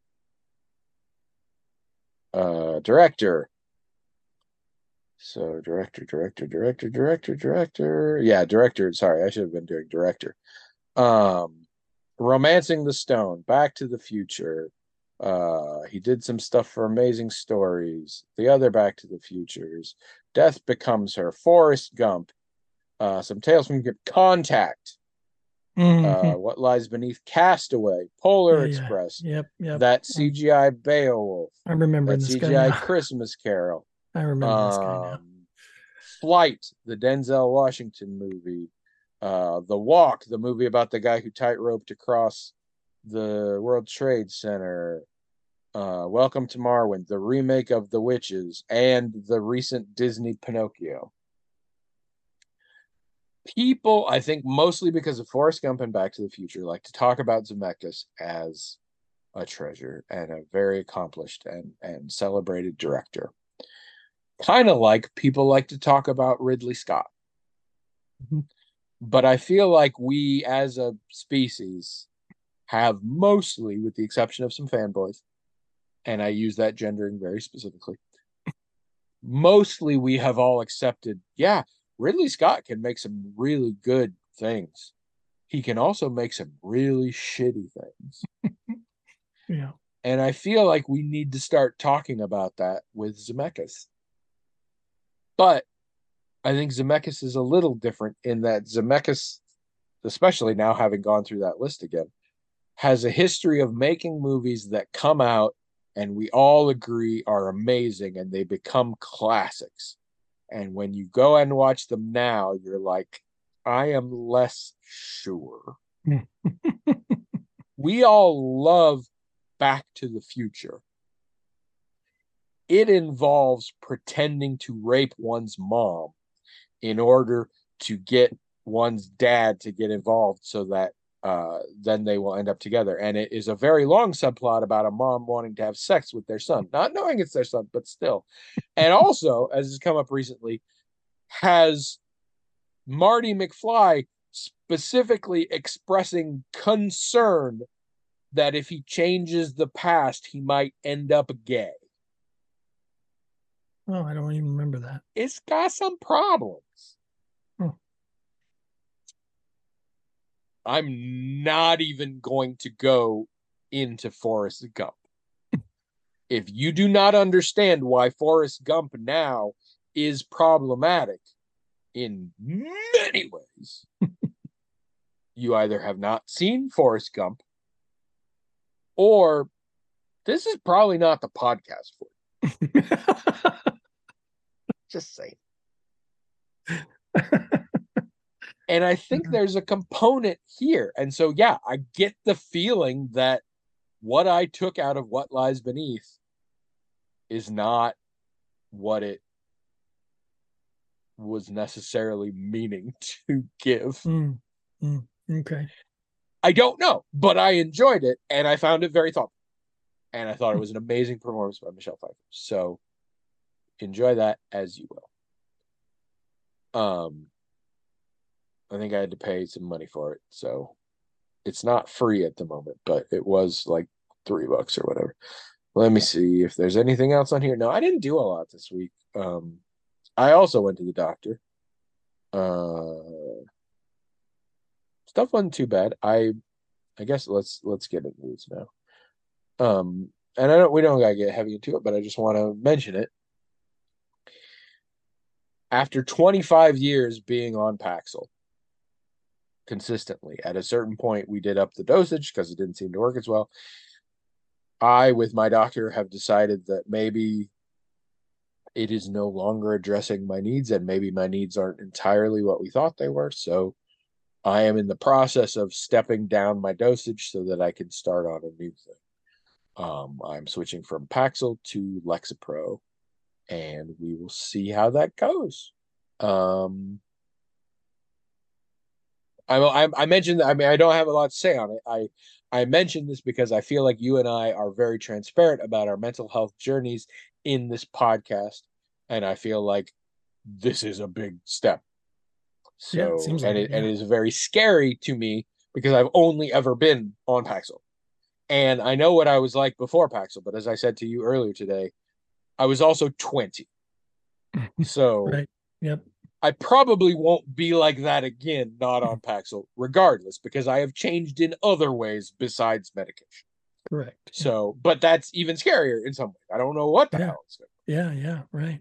Director. So director. Yeah, director. Sorry, I should have been doing director. Romancing the Stone, Back to the Future. He did some stuff for Amazing Stories, the other Back to the Futures, Death Becomes Her, Forrest Gump, some Tales from Contact, What Lies Beneath, Castaway, Polar Express, Yep. that CGI Beowulf, I remember that this CGI guy Christmas Carol. I remember this guy now. Flight, the Denzel Washington movie, The Walk, the movie about the guy who tightroped across the World Trade Center, Welcome to Marwen, the remake of The Witches, and the recent Disney Pinocchio. People, I think mostly because of Forrest Gump and Back to the Future, like to talk about Zemeckis as a treasure and a very accomplished and celebrated director. Kind of like people like to talk about Ridley Scott. Mm-hmm. But I feel like we as a species have mostly, with the exception of some fanboys, and I use that gendering very specifically, mostly we have all accepted, yeah, Ridley Scott can make some really good things. He can also make some really shitty things. Yeah. And I feel like we need to start talking about that with Zemeckis. But I think Zemeckis is a little different in that Zemeckis, especially now having gone through that list again, has a history of making movies that come out and we all agree are amazing and they become classics. And when you go and watch them now, you're like, I am less sure. We all love Back to the Future. It involves pretending to rape one's mom in order to get one's dad to get involved so that then they will end up together. And it is a very long subplot about a mom wanting to have sex with their son, not knowing it's their son, but still. And also, as has come up recently, has Marty McFly specifically expressing concern that if he changes the past, he might end up gay. Oh, I don't even remember that. It's got some problems. I'm not even going to go into Forrest Gump. If you do not understand why Forrest Gump now is problematic in many ways, you either have not seen Forrest Gump or this is probably not the podcast for you. Just saying. And I think there's a component here. And so, yeah, I get the feeling that what I took out of What Lies Beneath is not what it was necessarily meaning to give. Okay. I don't know, but I enjoyed it and I found it very thoughtful. And I thought it was an amazing performance by Michelle Pfeiffer. So enjoy that as you will. I think I had to pay some money for it, so it's not free at the moment, but it was like $3 or whatever. Let me see if there's anything else on here. No, I didn't do a lot this week. I also went to the doctor. Stuff wasn't too bad. I guess let's get into this now. And we don't gotta get heavy into it, but I just want to mention it. After 25 years being on Paxil consistently, at a certain point we did up the dosage because it didn't seem to work as well. I, with my doctor, have decided that maybe it is no longer addressing my needs and maybe my needs aren't entirely what we thought they were. So I am in the process of stepping down my dosage so that I can start on a new thing. I'm switching from Paxil to Lexapro, and we will see how that goes. I mentioned, I mean, I don't have a lot to say on it. I mentioned this because I feel like you and I are very transparent about our mental health journeys in this podcast, and I feel like this is a big step. So, yeah, it seems like and it is very scary to me because I've only ever been on Paxil, and I know what I was like before Paxil. But as I said to you earlier today, I was also 20, so right. Yep. I probably won't be like that again, not on Paxil, regardless, because I have changed in other ways besides medication. Correct. So, but that's even scarier in some way. I don't know what the hell is going. Yeah, right.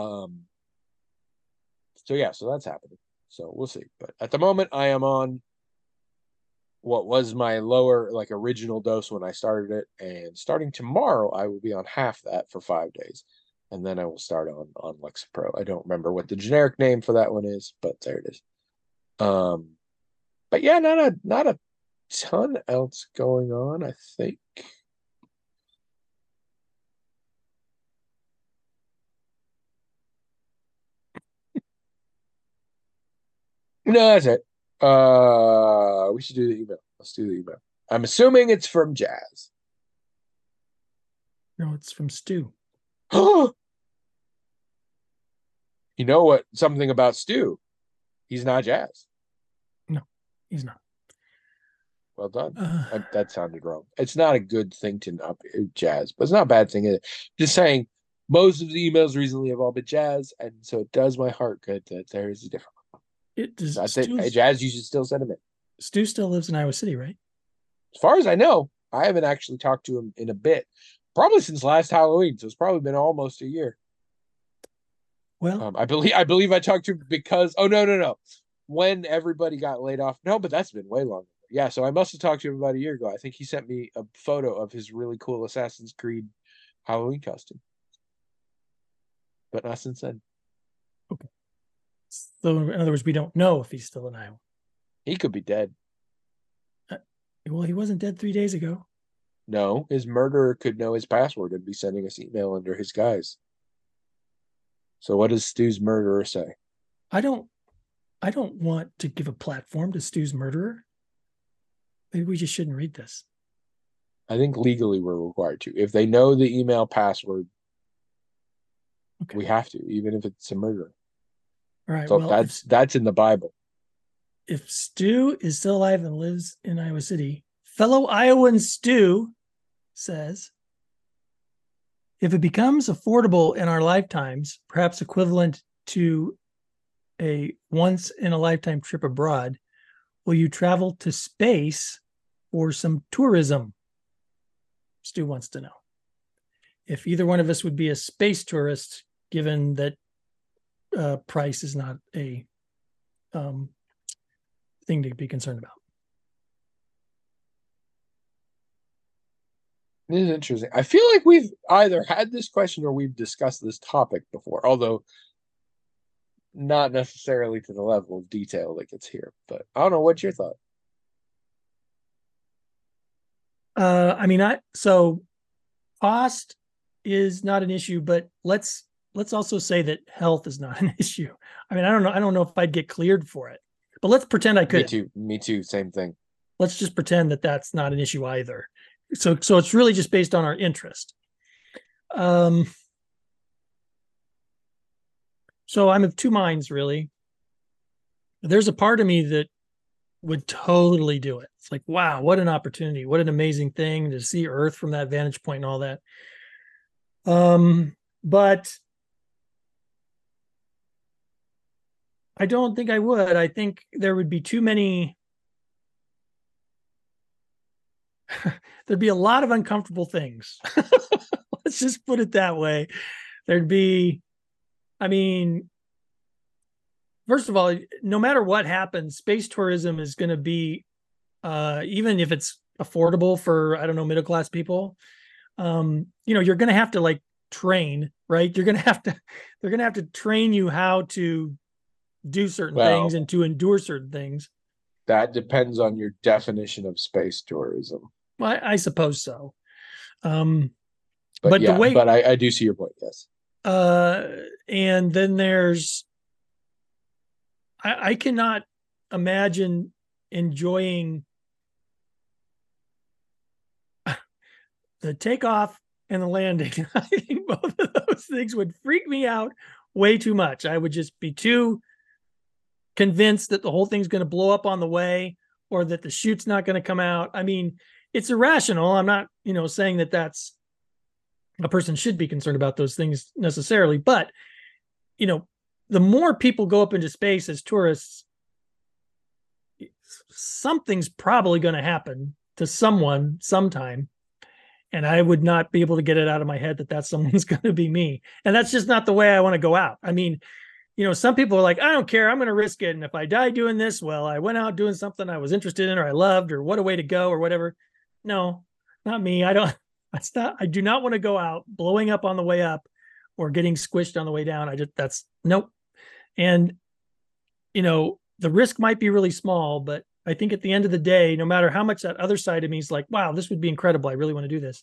So yeah, so that's happening. So we'll see. But at the moment, I am on what was my lower, like original dose when I started it, and starting tomorrow, I will be on half that for 5 days. And then I will start on Lexapro. I don't remember what the generic name for that one is, but there it is. But yeah, not a ton else going on, I think. No, that's it. We should do the email. Let's do the email. I'm assuming it's from Jazz. No, it's from Stu. You know what? Something about Stu. He's not Jazz. No, he's not. Well done. That sounded wrong. It's not a good thing to not be Jazz, but it's not a bad thing. Just saying, most of the emails recently have all been Jazz, and so it does my heart good that there is a difference. It does. Hey, Jazz, you should still send him in. Stu still lives in Iowa City, right? As far as I know, I haven't actually talked to him in a bit. Probably since last Halloween, so it's probably been almost a year. Well, I believe I talked to him because no. When everybody got laid off. No, but that's been way longer. Yeah, so I must have talked to him about a year ago. I think he sent me a photo of his really cool Assassin's Creed Halloween costume. But not since then. Okay. So in other words, we don't know if he's still in Iowa. He could be dead. Well, he wasn't dead 3 days ago. No, his murderer could know his password and be sending us email under his guise. So what does Stu's murderer say? I don't want to give a platform to Stu's murderer. Maybe we just shouldn't read this. I think legally we're required to. If they know the email password, okay, we have to, even if it's a murderer. All right. So well, that's in the Bible. If Stu is still alive and lives in Iowa City, fellow Iowan Stu says, if it becomes affordable in our lifetimes, perhaps equivalent to a once-in-a-lifetime trip abroad, will you travel to space for some tourism? Stu wants to know if either one of us would be a space tourist, given that price is not a thing to be concerned about. This is interesting. I feel like we've either had this question or we've discussed this topic before, although not necessarily to the level of detail that gets here. But I don't know. What's your thought? So cost is not an issue, but let's also say that health is not an issue. I mean, I don't know if I'd get cleared for it, but let's pretend I could. Me too. Same thing. Let's just pretend that that's not an issue either. So it's really just based on our interest. So I'm of two minds, really. There's a part of me that would totally do it. It's like, wow, what an opportunity. What an amazing thing to see Earth from that vantage point and all that. But I don't think I would. I think there would be too many. There'd be a lot of uncomfortable things. Let's just put it that way. There'd be, I mean, first of all, no matter what happens, space tourism is going to be, even if it's affordable for, I don't know, middle-class people, you're going to have to like train, right? They're going to have to train you how to do certain things and to endure certain things. That depends on your definition of space tourism. Well, I suppose so. But I do see your point. Yes. And then there's, I cannot imagine enjoying the takeoff and the landing. I think both of those things would freak me out way too much. I would just be too convinced that the whole thing's going to blow up on the way or that the chute's not going to come out. I mean, it's irrational. I'm not, saying that that's a person should be concerned about those things necessarily, but the more people go up into space as tourists, something's probably going to happen to someone sometime. And I would not be able to get it out of my head that someone's going to be me. And that's just not the way I want to go out. I mean, some people are like, I don't care. I'm going to risk it. And if I die doing this, well, I went out doing something I was interested in or I loved or what a way to go or whatever. No, not me. I do not want to go out blowing up on the way up or getting squished on the way down. Nope. And, the risk might be really small, but I think at the end of the day, no matter how much that other side of me is like, wow, this would be incredible. I really want to do this.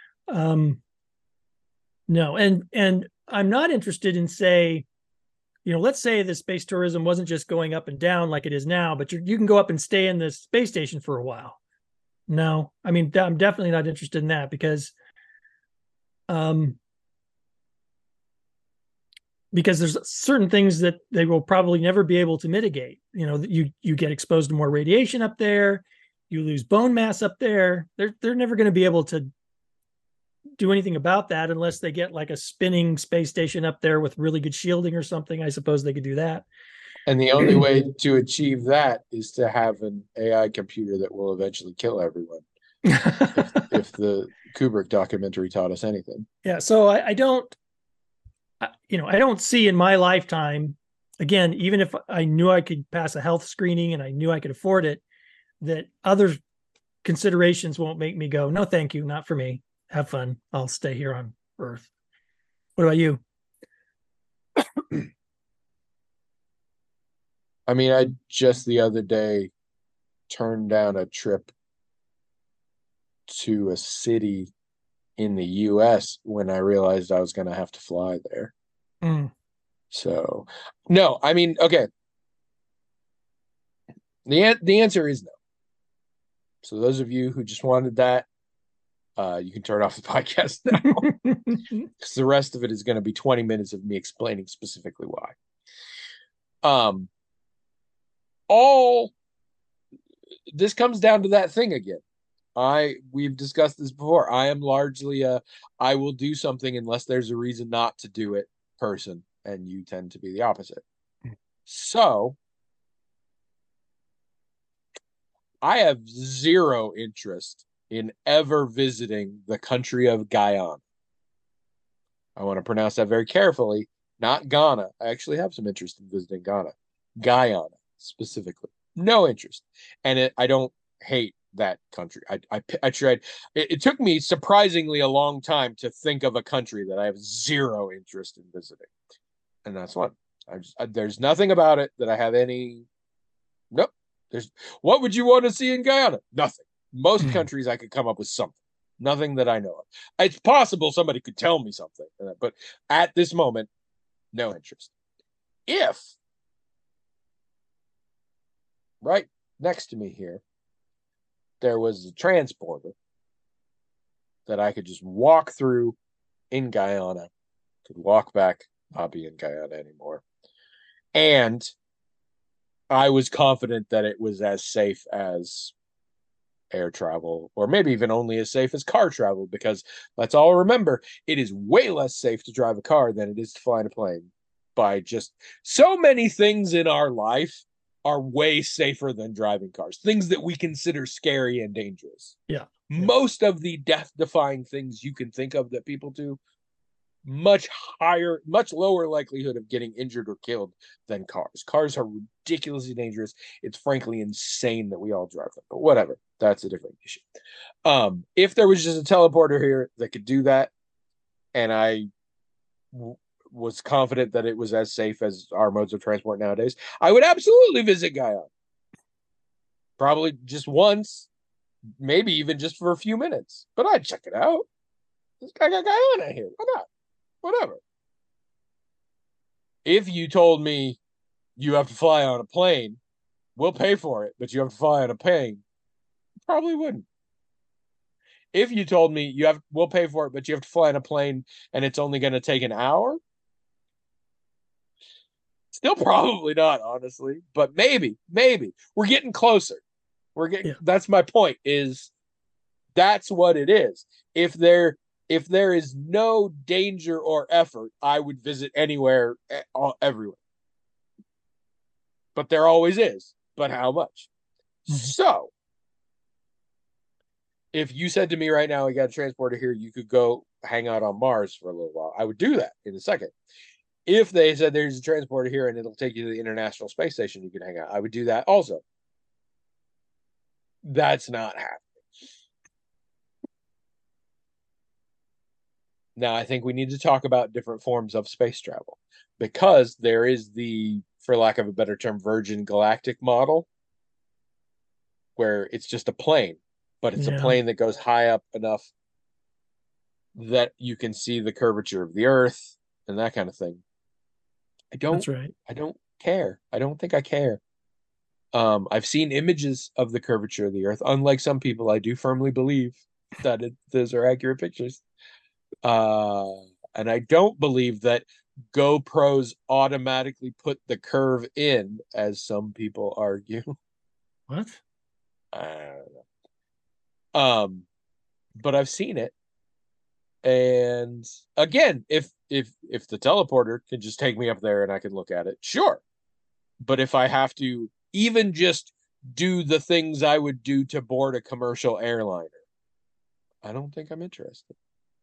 No. And I'm not interested in let's say the space tourism wasn't just going up and down like it is now, but you can go up and stay in the space station for a while. No, I mean, I'm definitely not interested in that because there's certain things that they will probably never be able to mitigate. You get exposed to more radiation up there, you lose bone mass up there. They're never going to be able to do anything about that unless they get like a spinning space station up there with really good shielding or something. I suppose they could do that. And the only way to achieve that is to have an AI computer that will eventually kill everyone. if the Kubrick documentary taught us anything. Yeah. So I don't see in my lifetime, again, even if I knew I could pass a health screening and I knew I could afford it, that other considerations won't make me go, no, thank you. Not for me. Have fun. I'll stay here on Earth. What about you? I mean, I just the other day turned down a trip to a city in the US when I realized I was going to have to fly there. Mm. So, no, I mean, okay. The answer is no. So those of you who just wanted that, you can turn off the podcast now because the rest of it is going to be 20 minutes of me explaining specifically why. Um, all this comes down to that thing again. We've discussed this before. I am largely a I will do something unless there's a reason not to do it person, and you tend to be the opposite. So I have zero interest in ever visiting the country of Guyana. I want to pronounce that very carefully, not Ghana. I actually have some interest in visiting Ghana. Guyana, specifically. No interest. And I don't hate that country. I tried. It took me surprisingly a long time to think of a country that I have zero interest in visiting. And that's one. There's nothing about it that I have any. Nope. There's what would you want to see in Guyana? Nothing. Most countries I could come up with something. Nothing that I know of. It's possible somebody could tell me something, but at this moment, no interest. If right next to me here, there was a transporter that I could just walk through in Guyana, could walk back, not be in Guyana anymore. And I was confident that it was as safe as air travel, or maybe even only as safe as car travel, because let's all remember, it is way less safe to drive a car than it is to fly in a plane. By just so many things in our life are way safer than driving cars, things that we consider scary and dangerous. Yeah. Most of the death-defying things you can think of that people do, much higher, much lower likelihood of getting injured or killed than cars. Cars are ridiculously dangerous. It's frankly insane that we all drive them, but whatever. That's a different issue. If there was just a teleporter here that could do that, and I was confident that it was as safe as our modes of transport nowadays, I would absolutely visit Guyana. Probably just once, maybe even just for a few minutes, but I'd check it out. This guy got Guyana here. Why not? Whatever. If you told me you have to fly on a plane, we'll pay for it, but you have to fly on a plane, probably wouldn't. If you told me we'll pay for it, but you have to fly on a plane and it's only going to take an hour, still probably not, honestly. But maybe we're getting closer. That's my point. Is that's what it is. If there is no danger or effort, I would visit anywhere, everywhere. But there always is. But how much? Mm-hmm. So, if you said to me right now, we got a transporter here, you could go hang out on Mars for a little while. I would do that in a second. If they said there's a transporter here and it'll take you to the International Space Station, you can hang out, I would do that also. That's not happening. Now, I think we need to talk about different forms of space travel, because there is the, for lack of a better term, Virgin Galactic model, where it's just a plane, but it's a plane that goes high up enough that you can see the curvature of the Earth and that kind of thing. That's right. I don't care. I don't think I care. I've seen images of the curvature of the Earth. Unlike some people, I do firmly believe that those are accurate pictures. And I don't believe that GoPros automatically put the curve in, as some people argue. What? I don't know. But I've seen it. And again, if the teleporter can just take me up there and I can look at it, sure. But if I have to even just do the things I would do to board a commercial airliner, I don't think I'm interested.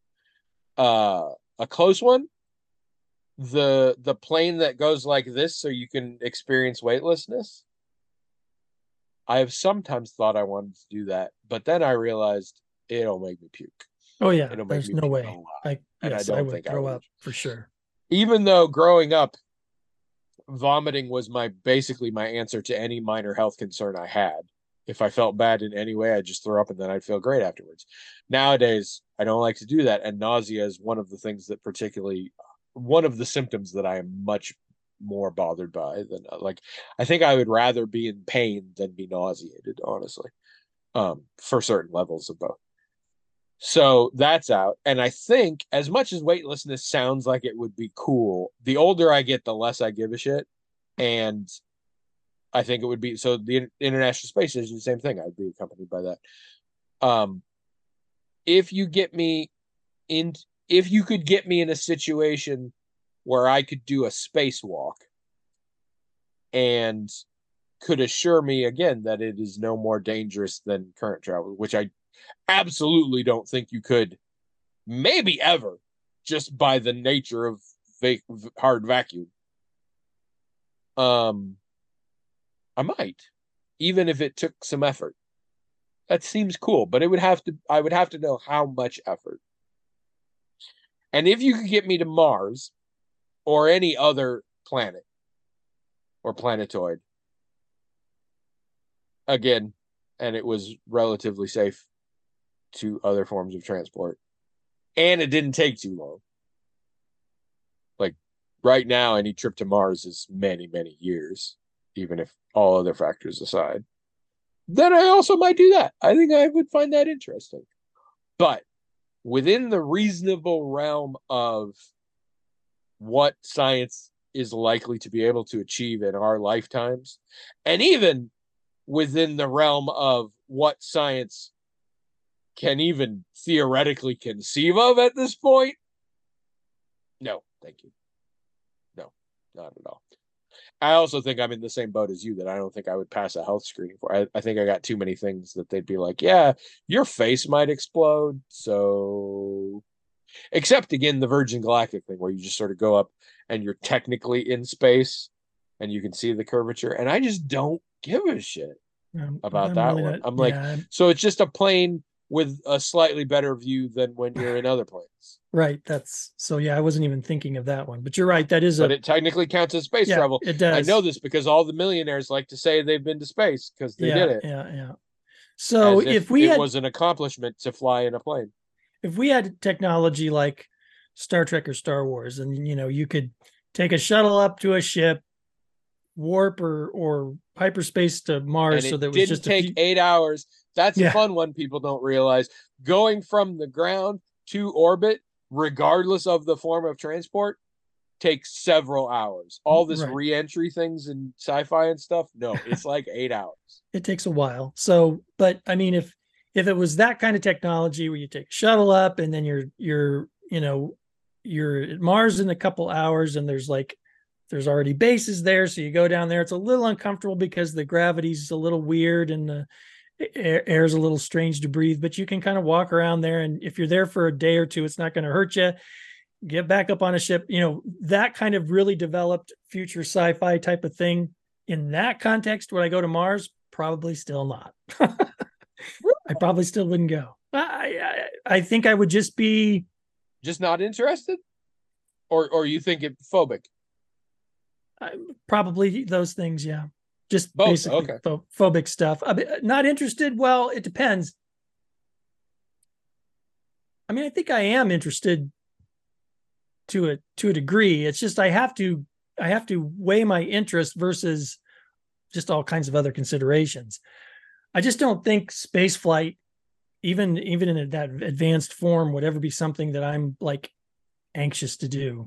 A close one, the plane that goes like this so you can experience weightlessness. I have sometimes thought I wanted to do that, but then I realized it'll make me puke. Oh yeah, there's no way. I would think throw up for sure. Even though growing up, vomiting was basically my answer to any minor health concern I had. If I felt bad in any way, I'd just throw up and then I'd feel great afterwards. Nowadays, I don't like to do that. And nausea is one of the things that one of the symptoms that I am much more bothered by than I think I would rather be in pain than be nauseated, honestly, for certain levels of both. So that's out. And I think as much as weightlessness sounds like it would be cool, the older I get, the less I give a shit. And I think it would be so the International Space Station, the same thing. I'd be accompanied by that. If you could get me in a situation where I could do a spacewalk and could assure me again that it is no more dangerous than current travel, which I absolutely don't think you could, maybe ever, just by the nature of hard vacuum. I might, even if it took some effort. That seems cool, but I would have to know how much effort. And if you could get me to Mars or any other planet or planetoid, again, and it was relatively safe to other forms of transport, and it didn't take too long. Like right now, any trip to Mars is many, many years, even if all other factors aside. Then I also might do that. I think I would find that interesting. But within the reasonable realm of what science is likely to be able to achieve in our lifetimes, and even within the realm of what science can even theoretically conceive of at this point, no, thank you. No, not at all. I also think I'm in the same boat as you, that I don't think I would pass a health screening for. I think I got too many things that they'd be like, yeah, your face might explode. So, except again, the Virgin Galactic thing where you just sort of go up and you're technically in space and you can see the curvature. And I just don't give a shit about that really one. I'm like, so it's just a plane with a slightly better view than when you're in other planes. Right. I wasn't even thinking of that one, but you're right. But it technically counts as space travel. It does. I know this because all the millionaires like to say they've been to space because they did it. Yeah. So if it was an accomplishment to fly in a plane. If we had technology like Star Trek or Star Wars, and you could take a shuttle up to a ship, warp or hyperspace to Mars, so that it didn't take 8 hours. That's a fun one people don't realize. Going from the ground to orbit, regardless of the form of transport, takes several hours. All this re-entry things and sci-fi and stuff, no, it's like 8 hours. It takes a while. So, but I mean, if it was that kind of technology where you take a shuttle up and then you're at Mars in a couple hours, and there's already bases there, so you go down there. It's a little uncomfortable because the gravity's a little weird and the air's a little strange to breathe, but you can kind of walk around there, and if you're there for a day or two, it's not going to hurt you. Get back up on a ship, that kind of really developed future sci-fi type of thing. In that context, would I go to Mars? Probably still not. I probably still wouldn't go. I think I would just be not interested, or you think it phobic? Probably those things, yeah. Just both, basically phobic stuff. I mean, not interested. Well, it depends. I mean, I think I am interested to a degree. It's just I have to weigh my interest versus just all kinds of other considerations. I just don't think space flight, even in that advanced form, would ever be something that I'm like anxious to do.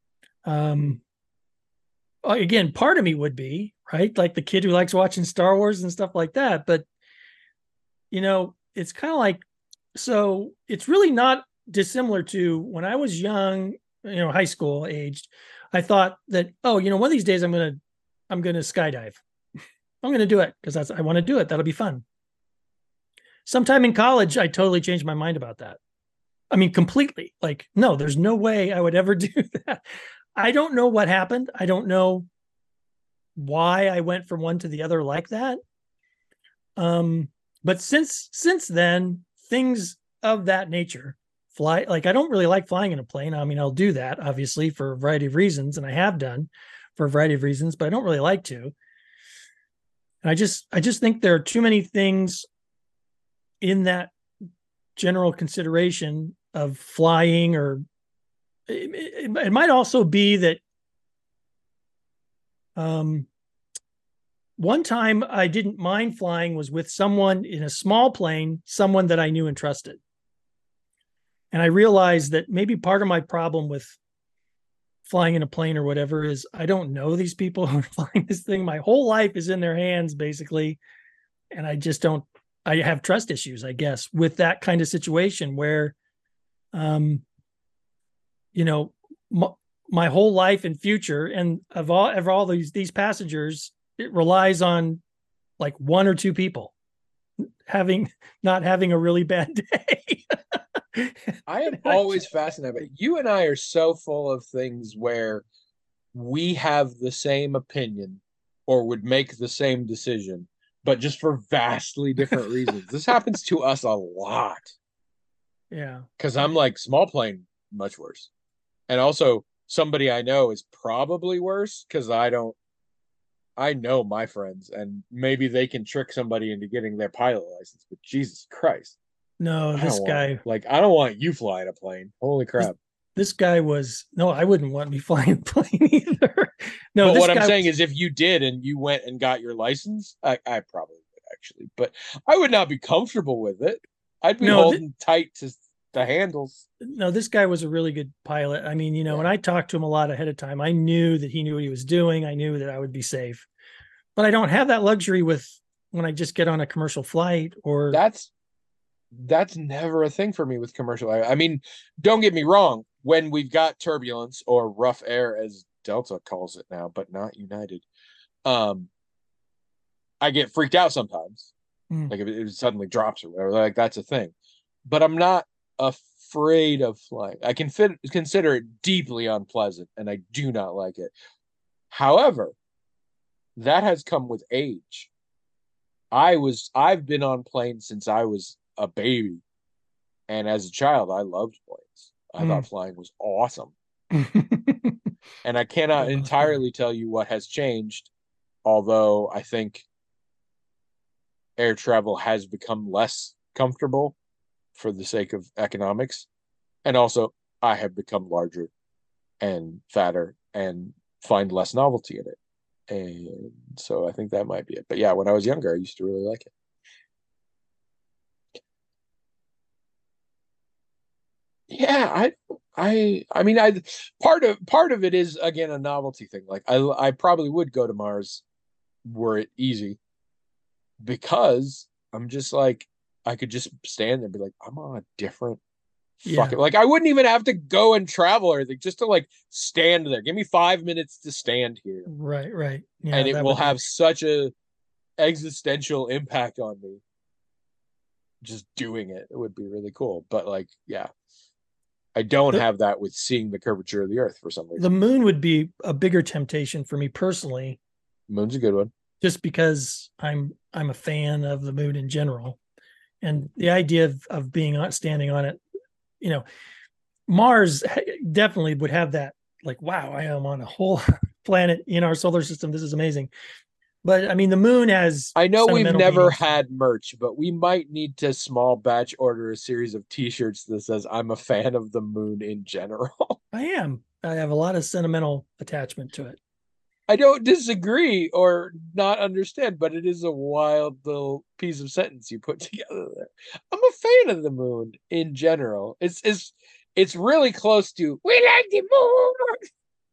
Again, part of me would be, right? Like the kid who likes watching Star Wars and stuff like that. But, it's kind of like, so it's really not dissimilar to when I was young, high school aged. I thought that, one of these days I'm going to skydive. I'm going to do it because I want to do it. That'll be fun. Sometime in college, I totally changed my mind about that. I mean, completely. Like, no, there's no way I would ever do that. I don't know what happened. I don't know why I went from one to the other like that. But since then, things of that nature, I don't really like flying in a plane. I mean, I'll do that obviously for a variety of reasons, and I have done for a variety of reasons, but I don't really like to. And I just think there are too many things in that general consideration of flying, or it might also be that one time I didn't mind flying was with someone in a small plane, someone that I knew and trusted. And I realized that maybe part of my problem with flying in a plane or whatever is I don't know these people who are flying this thing. My whole life is in their hands, basically. And I have trust issues, I guess, with that kind of situation where, my whole life and future and of all these passengers, it relies on like one or two people not having a really bad day. I am always fascinated. But you and I are so full of things where we have the same opinion or would make the same decision, but just for vastly different reasons. This happens to us a lot. Yeah. Because I'm like, small plane, much worse. And also, somebody I know is probably worse because I know my friends, and maybe they can trick somebody into getting their pilot license, but Jesus Christ. No, I don't want you flying a plane. Holy crap. This guy I wouldn't want me flying a plane either. No, but what I'm saying is if you did and you went and got your license, I probably would actually, but I would not be comfortable with it. I'd be holding tight to the handles. No, this guy was a really good pilot. I mean, when I talked to him a lot ahead of time, I knew that he knew what he was doing. I knew that I would be safe, but I don't have that luxury when I just get on a commercial flight or that's never a thing for me with commercial. I mean, don't get me wrong. When we've got turbulence or rough air, as Delta calls it now, but not United, I get freaked out sometimes. Like if it suddenly drops or whatever, like that's a thing. But I'm not afraid of flying. I can consider it deeply unpleasant, and I do not like it. However, that has come with age. I've been on planes since I was a baby, and as a child I loved planes. I thought flying was awesome. And I cannot entirely tell you what has changed, although I think air travel has become less comfortable for the sake of economics, and also I have become larger and fatter and find less novelty in it. And so I think that might be it. But yeah, when I was younger, I used to really like it. Yeah, I mean, part of it is again a novelty thing. Like I probably would go to Mars were it easy, because I'm just like, I could just stand there and be like, I'm on a different fucking, like I wouldn't even have to go and travel or anything, just to like stand there. Give me 5 minutes to stand here. Right. Yeah, and it will have such a existential impact on me. Just doing it would be really cool. But like, yeah, I don't have that with seeing the curvature of the Earth for some reason. The moon would be a bigger temptation for me personally. Moon's a good one. Just because I'm a fan of the moon in general, and the idea of standing on it, Mars definitely would have that, like, wow, I am on a whole planet in our solar system. This is amazing. But I mean, the moon has. I know we've never had merch, but we might need to small batch order a series of T-shirts that says "I'm a fan of the moon in general." I am. I have a lot of sentimental attachment to it. I don't disagree or not understand, but it is a wild little piece of sentence you put together there. I'm a fan of the moon in general. It's really close to "we like the moon."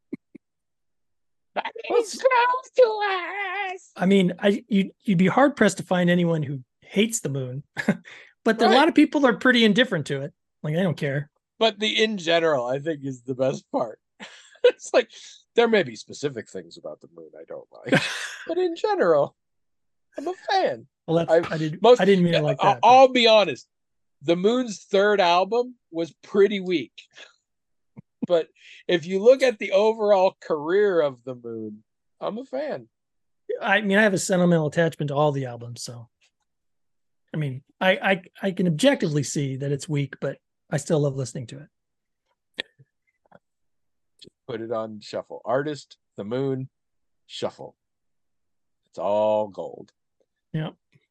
It's close to us. I mean, you'd be hard pressed to find anyone who hates the moon, but a lot of people are pretty indifferent to it. Like, I don't care. But the in general, I think, is the best part. It's like, there may be specific things about the moon I don't like, but in general, I'm a fan. Well, I didn't mean it like that. I'll be honest. The Moon's third album was pretty weak. But if you look at the overall career of the Moon, I'm a fan. I mean, I have a sentimental attachment to all the albums, so I mean, I can objectively see that it's weak, but I still love listening to it. Just put it on shuffle. Artist, the moon, shuffle. It's all gold. Yeah.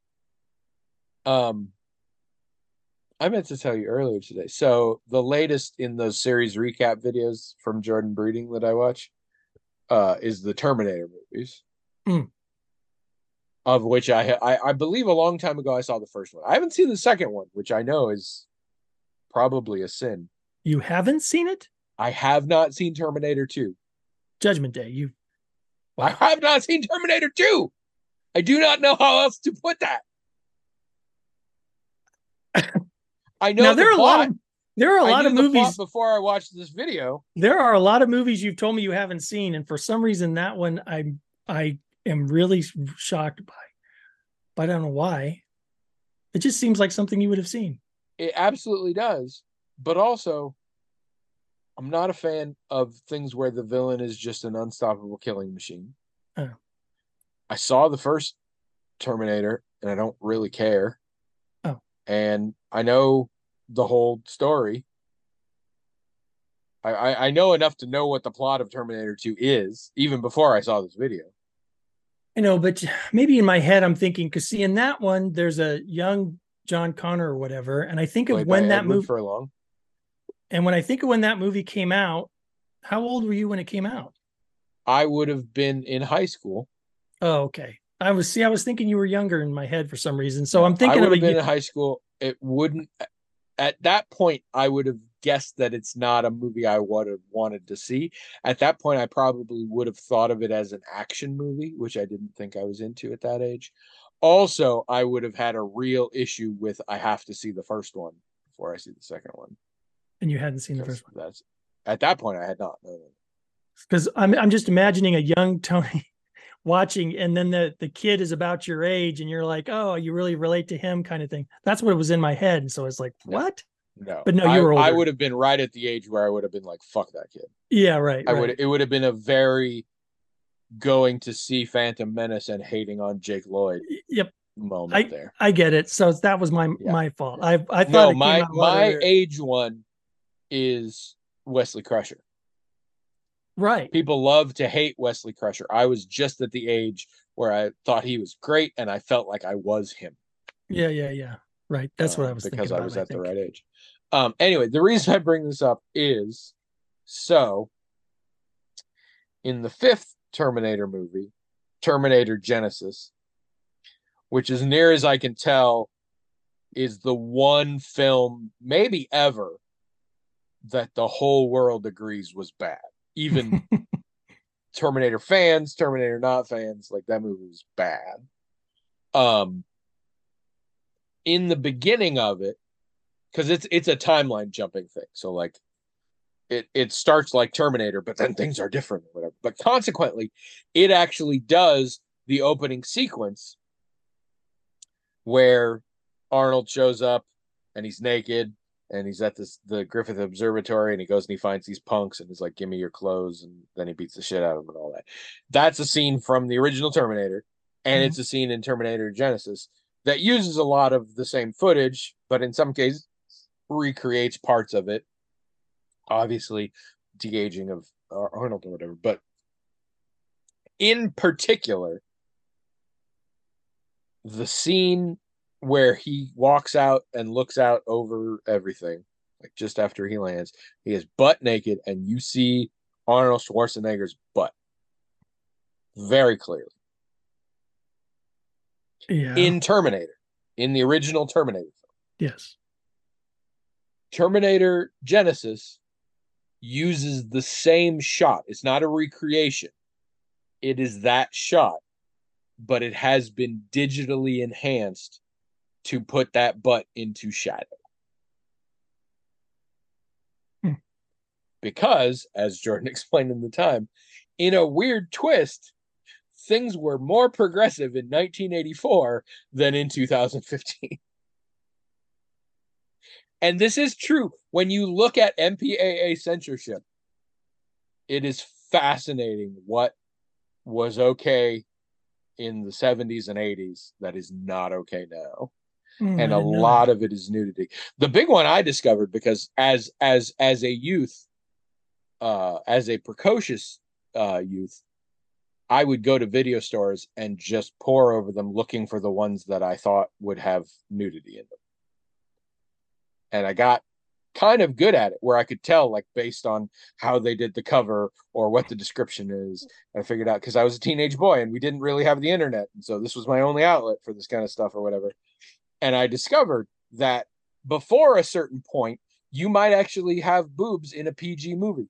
I meant to tell you earlier today. So the latest in those series recap videos from Jordan Breeding that I watch is the Terminator movies. Mm. Of which I believe a long time ago I saw the first one. I haven't seen the second one, which I know is probably a sin. You haven't seen it? I have not seen Terminator 2. Judgment Day. I have not seen Terminator 2. I do not know how else to put that. I know now, there are a lot of movies before I watched this video. There are a lot of movies you've told me you haven't seen, and for some reason that one I am really shocked by. But I don't know why. It just seems like something you would have seen. It absolutely does. But also, I'm not a fan of things where the villain is just an unstoppable killing machine. Oh. I saw the first Terminator, and I don't really care. Oh. And I know the whole story. I know enough to know what the plot of Terminator 2 is, even before I saw this video. I know, but maybe in my head I'm thinking, because see, in that one, there's a young John Connor or whatever, and I think of when that movie Furlong. And when I think of when that movie came out, how old were you when it came out? I would have been in high school. Oh, okay. I was thinking you were younger in my head for some reason. So I'm thinking I would have been in high school. It wouldn't. At that point, I would have guessed that it's not a movie I would have wanted to see. At that point, I probably would have thought of it as an action movie, which I didn't think I was into at that age. Also, I would have had a real issue with I have to see the first one before I see the second one. And you hadn't seen the first one? At that point, I had not. Because I'm just imagining a young Tony watching, and then the kid is about your age, and you're like, oh, you really relate to him, kind of thing. That's what was in my head. And so it's like, what? No, but no, you were older. I would have been right at the age where I would have been like, fuck that kid. Yeah, right. It would have been a very going to see Phantom Menace and hating on Jake Lloyd. Yep. Moment there. I get it. So that was my fault. I thought my age one is Wesley Crusher. Right. People love to hate Wesley Crusher. I was just at the age where I thought he was great and I felt like I was him. Yeah. Right. That's what I was thinking. Because I was at the right age. Anyway, the reason I bring this up is so in the 5th Terminator movie, Terminator Genisys, which as near as I can tell is the one film maybe ever that the whole world agrees was bad. Even Terminator fans, Terminator not fans, like that movie was bad. In the beginning of it, because it's a timeline jumping thing. So like it starts like Terminator, but then things are different or whatever. But consequently, it actually does the opening sequence where Arnold shows up and he's naked and he's at the Griffith Observatory and he goes and he finds these punks and he's like, give me your clothes, and then he beats the shit out of them and all that. That's a scene from the original Terminator, and it's a scene in Terminator Genisys that uses a lot of the same footage, but in some cases recreates parts of it. Obviously, de-aging of Arnold or whatever, but in particular, the scene where he walks out and looks out over everything, like just after he lands, he is butt naked, and you see Arnold Schwarzenegger's butt very clearly. Yeah. In Terminator, in the original Terminator film. Yes. Terminator Genisys uses the same shot. It's not a recreation. It is that shot, but it has been digitally enhanced to put that butt into shadow. Because, as Jordan explained in the time, in a weird twist, things were more progressive in 1984 than in 2015. And this is true. When you look at MPAA censorship, it is fascinating what was okay in the 70s and 80s that is not okay now. And a lot of it is nudity. The big one I discovered, because as a youth, as a precocious youth, I would go to video stores and just pore over them looking for the ones that I thought would have nudity in them. And I got kind of good at it where I could tell, like, based on how they did the cover or what the description is. I figured out because I was a teenage boy and we didn't really have the internet. And so this was my only outlet for this kind of stuff or whatever. And I discovered that before a certain point, you might actually have boobs in a PG movie.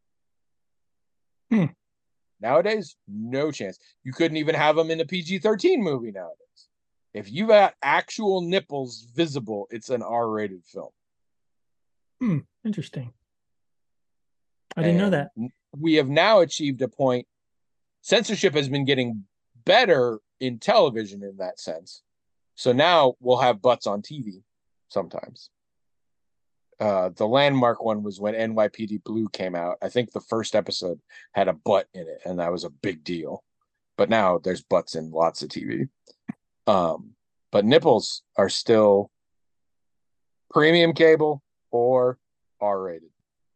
Nowadays, no chance. You couldn't even have them in a PG-13 movie nowadays. If you've got actual nipples visible, it's an R-rated film. Interesting. I didn't know that. We have now achieved a point. Censorship has been getting better in television in that sense. So now we'll have butts on TV sometimes. The landmark one was when NYPD Blue came out. I think the first episode had a butt in it, and that was a big deal. But now there's butts in lots of TV. But nipples are still premium cable or R-rated.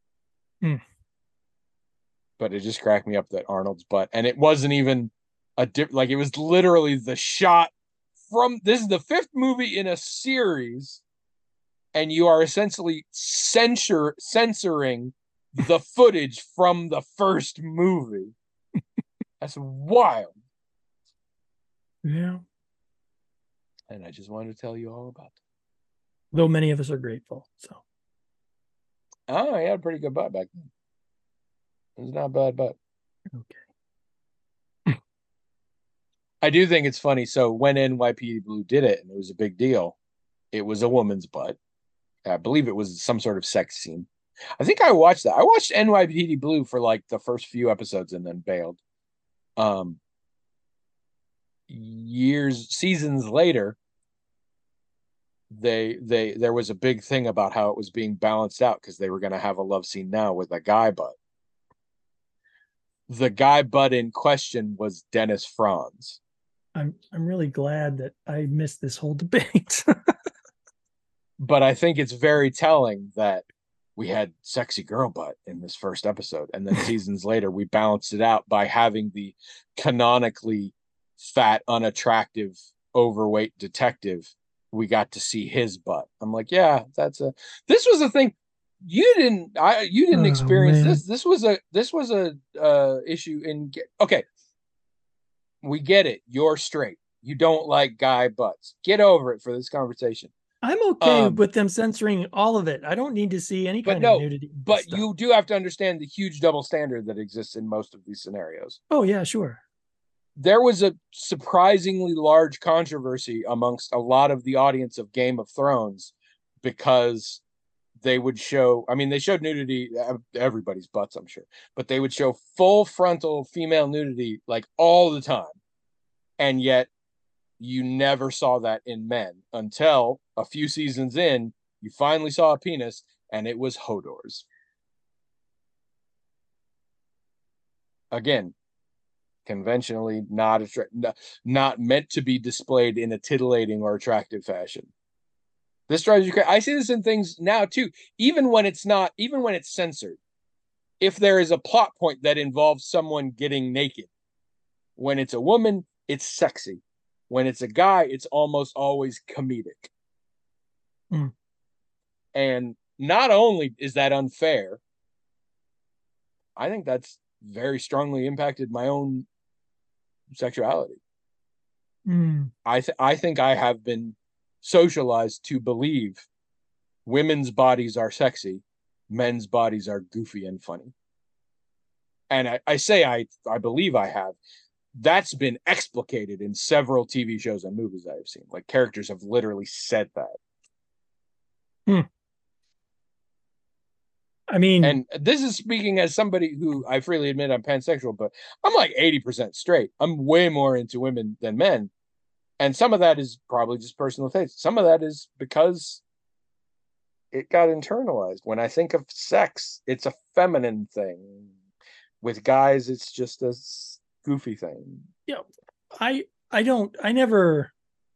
But it just cracked me up that Arnold's butt, and it wasn't even like it was literally the shot from this is the 5th movie in a series, and you are essentially censoring the footage from the first movie. That's wild. Yeah. And I just wanted to tell you all about that. Though many of us are grateful. So. Oh, he had a pretty good butt back then. It was not a bad butt. Okay. I do think it's funny. So when NYPD Blue did it, and it was a big deal, it was a woman's butt. I believe it was some sort of sex scene. I think I watched that. I watched NYPD Blue for like the first few episodes and then bailed. Seasons later, there was a big thing about how it was being balanced out because they were going to have a love scene now with a guy butt. The guy butt in question was Dennis Franz. I'm really glad that I missed this whole debate. But I think it's very telling that we had sexy girl butt in this first episode, and then seasons later we balanced it out by having the canonically fat, unattractive, overweight detective. We got to see his butt. I'm like, yeah, this was a thing. You didn't experience man. this. This was a issue in. Okay, we get it. You're straight. You don't like guy butts. Get over it for this conversation. I'm okay with them censoring all of it. I don't need to see any kind of nudity. But you do have to understand the huge double standard that exists in most of these scenarios. Oh, yeah, sure. There was a surprisingly large controversy amongst a lot of the audience of Game of Thrones because they would show, I mean, they showed nudity, everybody's butts, I'm sure, but they would show full frontal female nudity like all the time. And yet you never saw that in men until a few seasons in, you finally saw a penis, and it was Hodor's. Again, conventionally not meant to be displayed in a titillating or attractive fashion. This drives you crazy. I see this in things now too, even when it's censored. If there is a plot point that involves someone getting naked, when it's a woman, it's sexy. When it's a guy, it's almost always comedic. And not only is that unfair, I think that's very strongly impacted my own sexuality. I think I have been socialized to believe women's bodies are sexy, men's bodies are goofy and funny. And I believe I have. That's been explicated in several TV shows and movies I have seen. Like, characters have literally said that. I mean, and this is speaking as somebody who I freely admit I'm pansexual, but I'm like 80% straight. I'm way more into women than men. And some of that is probably just personal taste. Some of that is because it got internalized. When I think of sex, it's a feminine thing. With guys, it's just a goofy thing. Yeah, I never.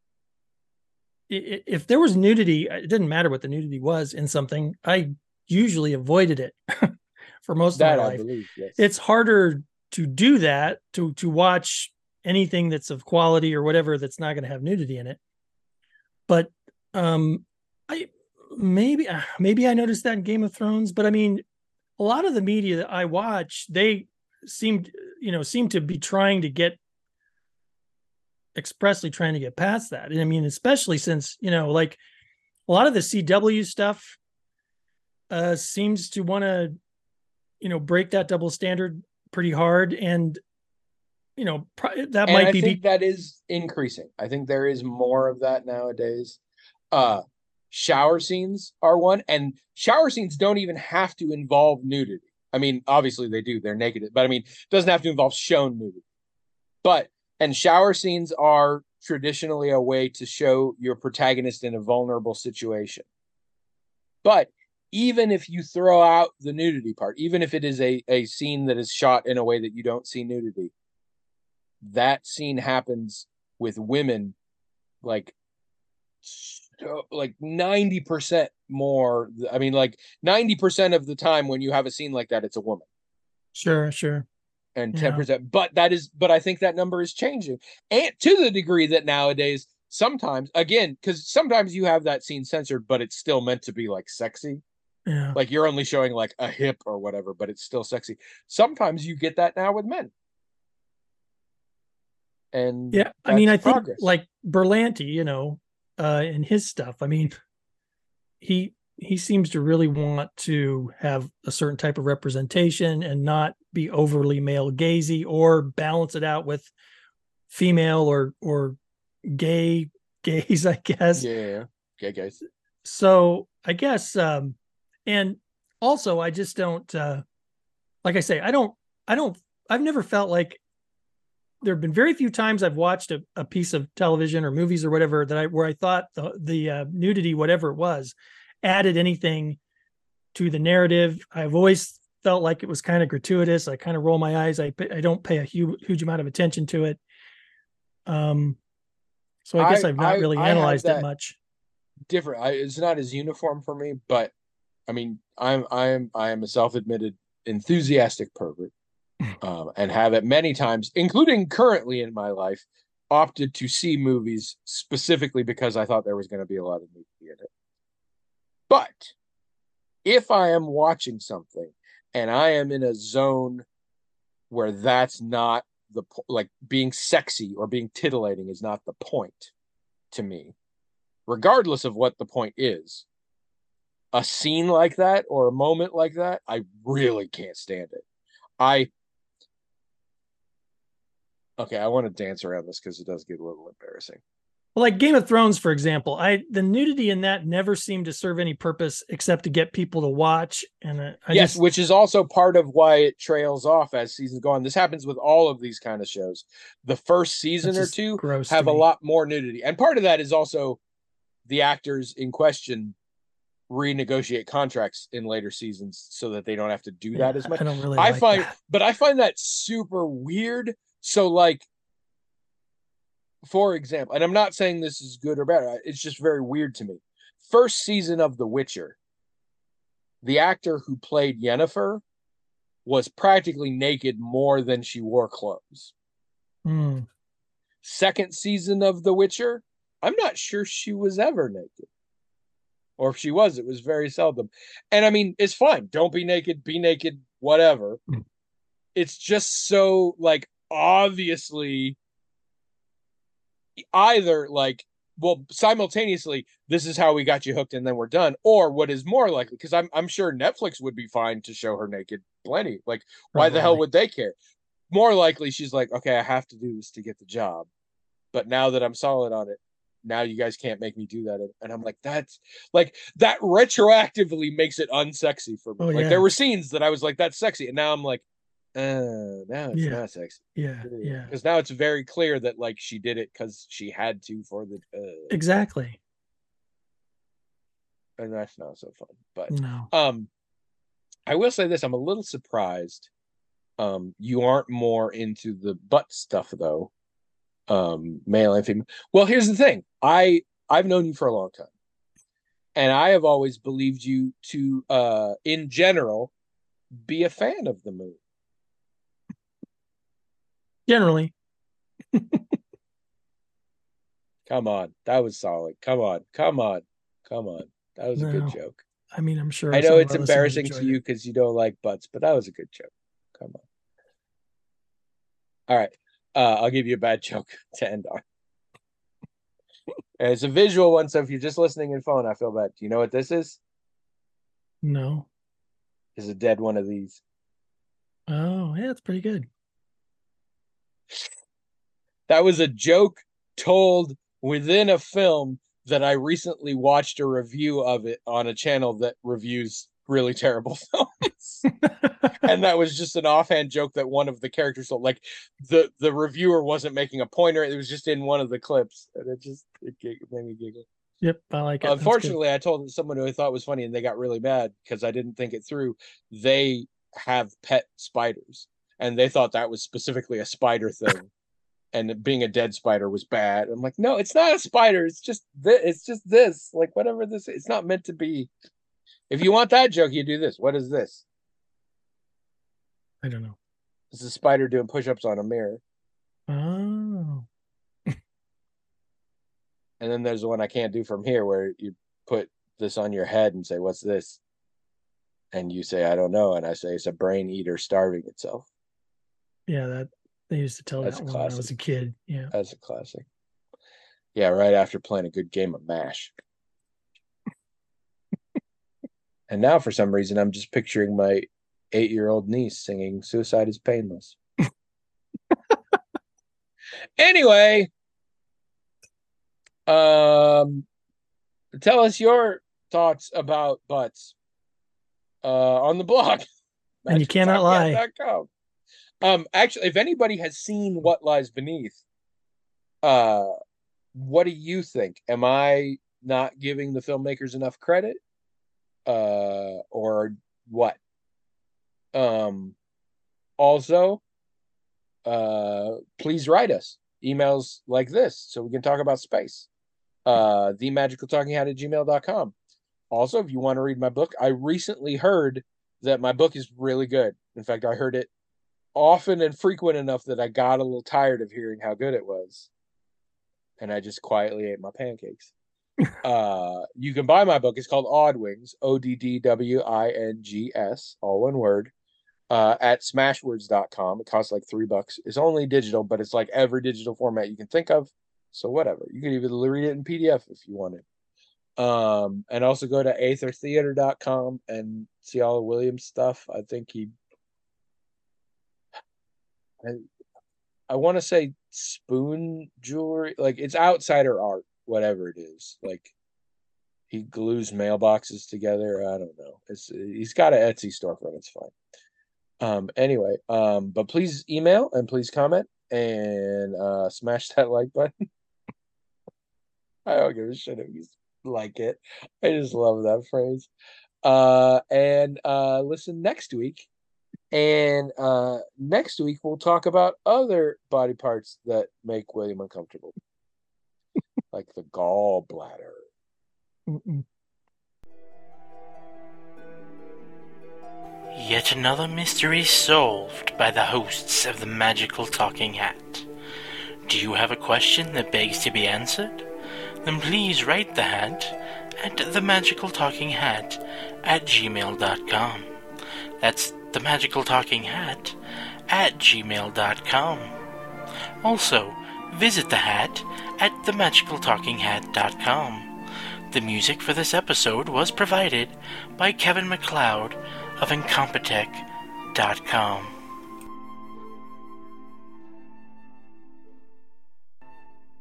If there was nudity, it didn't matter what the nudity was in something. I usually avoided it for most of my life. I believe, yes. It's harder do that, to watch anything that's of quality or whatever that's not going to have nudity in it. But I maybe I noticed that in Game of Thrones, but I mean, a lot of the media that I watch, they seem to be trying to get expressly trying to get past that. And I mean, especially since, like a lot of the CW stuff seems to want to, break that double standard pretty hard. And, that might be. I think that is increasing. I think there is more of that nowadays. Shower scenes are one, and shower scenes don't even have to involve nudity. I mean, obviously they do, they're naked, but I mean, it doesn't have to involve shown nudity. And shower scenes are traditionally a way to show your protagonist in a vulnerable situation. But even if you throw out the nudity part, even if it is a scene that is shot in a way that you don't see nudity, that scene happens with women like 90% more. I mean, like 90% of the time when you have a scene like that, it's a woman. Sure. And 10%, but I think that number is changing, and to the degree that nowadays sometimes, again, because sometimes you have that scene censored, but it's still meant to be like sexy. Yeah. Like you're only showing like a hip or whatever, but it's still sexy. Sometimes you get that now with men. And yeah, I mean, I think progress. like Berlanti, in his stuff, I mean, he seems to really want to have a certain type of representation and not be overly male gazy, or balance it out with female or gay gays, I guess. Yeah, gay gays. So I guess, and also I just don't, like I say, I've never felt like, there have been very few times I've watched a piece of television or movies or whatever where I thought the nudity, whatever it was, added anything to the narrative. I've always felt like it was kind of gratuitous. I kind of roll my eyes. I don't pay a huge amount of attention to it. So I guess I've not really analyzed it much. Different. It's not as uniform for me, but I mean, I am a self-admitted enthusiastic pervert. And have at many times, including currently in my life, opted to see movies specifically because I thought there was going to be a lot of nudity in it. But if I am watching something and I am in a zone where that's not like being sexy or being titillating is not the point to me, regardless of what the point is, a scene like that or a moment like that, I really can't stand it. Okay, I want to dance around this because it does get a little embarrassing. Well, like Game of Thrones, for example, the nudity in that never seemed to serve any purpose except to get people to watch. And which is also part of why it trails off as seasons go on. This happens with all of these kind of shows. The first season or two have a lot more nudity, and part of that is also the actors in question renegotiate contracts in later seasons so that they don't have to do that as much. I don't really. I find that super weird. So, like, for example, and I'm not saying this is good or bad, it's just very weird to me. First season of The Witcher, the actor who played Yennefer was practically naked more than she wore clothes. Second season of The Witcher, I'm not sure she was ever naked. Or if she was, it was very seldom. And I mean, it's fine. Don't be naked, whatever. It's just so, like, obviously either like, well, simultaneously, this is how we got you hooked and then we're done, or what is more likely, because I'm sure Netflix would be fine to show her naked plenty. Like, why the hell would they care? More likely she's like, okay, I have to do this to get the job, but now that I'm solid on it, now you guys can't make me do that. And I'm like, that's like, that retroactively makes it unsexy for me. There were scenes that I was like, that's sexy, and now I'm like, now it's not sexy. Yeah. Because now it's very clear that like she did it because she had to for the exactly. And that's not so fun. But no. I will say this: I'm a little surprised. You aren't more into the butt stuff though. Male and female. Well, here's the thing: I've known you for a long time, and I have always believed you to, in general, be a fan of the movie. Generally. Come on. That was solid. Come on. That was a good No. joke. I mean, I'm sure I know some of it's our listeners embarrassing to enjoyed you it. because you don't like butts, but that was a good joke. Come on. All right. I'll give you a bad joke to end on. And it's a visual one, so if you're just listening in phone, I feel bad. Do you know what this is? No. It's a dead one of these. Oh, yeah, it's pretty good. That was a joke told within a film that I recently watched a review of it on a channel that reviews really terrible films. And that was just an offhand joke that one of the characters told. Like the reviewer wasn't making a pointer, it was just in one of the clips. And it made me giggle. Yep, I like it. Unfortunately, I told someone who I thought was funny and they got really mad because I didn't think it through. They have pet spiders and they thought that was specifically a spider thing. And being a dead spider was bad. I'm like, no, it's not a spider. It's just this. Like whatever this is. It's not meant to be. If you want that joke, you do this. What is this? I don't know. It's a spider doing push-ups on a mirror. Oh. And then there's the one I can't do from here where you put this on your head and say, what's this? And you say, I don't know. And I say, it's a brain eater starving itself. Yeah, that they used to tell That's that a one when I classic. was a kid. Yeah. That's a classic. Yeah, right after playing a good game of MASH. And now, for some reason, I'm just picturing my 8-year-old niece singing Suicide is Painless. Anyway, tell us your thoughts about butts on the blog. And you cannot lie. Actually, if anybody has seen What Lies Beneath, what do you think? Am I not giving the filmmakers enough credit? Or what? Also, please write us emails like this so we can talk about space. themagicaltalkinghat@gmail.com. Also, if you want to read my book, I recently heard that my book is really good. In fact, I heard it often and frequent enough that I got a little tired of hearing how good it was. And I just quietly ate my pancakes. You can buy my book. It's called Odd Wings, ODDWINGS, all one word, at smashwords.com. It costs like $3. It's only digital, but it's like every digital format you can think of. So whatever. You can even read it in PDF if you want it. And also go to aethertheater.com and see all of William's stuff. I think I want to say spoon jewelry, like it's outsider art, whatever it is. Like he glues mailboxes together. I don't know. He's got an Etsy storefront. It's fine. Anyway, but please email and please comment and smash that like button. I don't give a shit if you like it. I just love that phrase. And listen next week. And next week we'll talk about other body parts that make William uncomfortable, like the gallbladder. Mm-mm. Yet another mystery solved by the hosts of the Magical Talking Hat. Do you have a question that begs to be answered? Then please write the hat at themagicaltalkinghat@gmail.com. That's themagicaltalkinghat@gmail.com. Also, visit the hat at themagicaltalkinghat.com. The music for this episode was provided by Kevin MacLeod of Incompetech.com.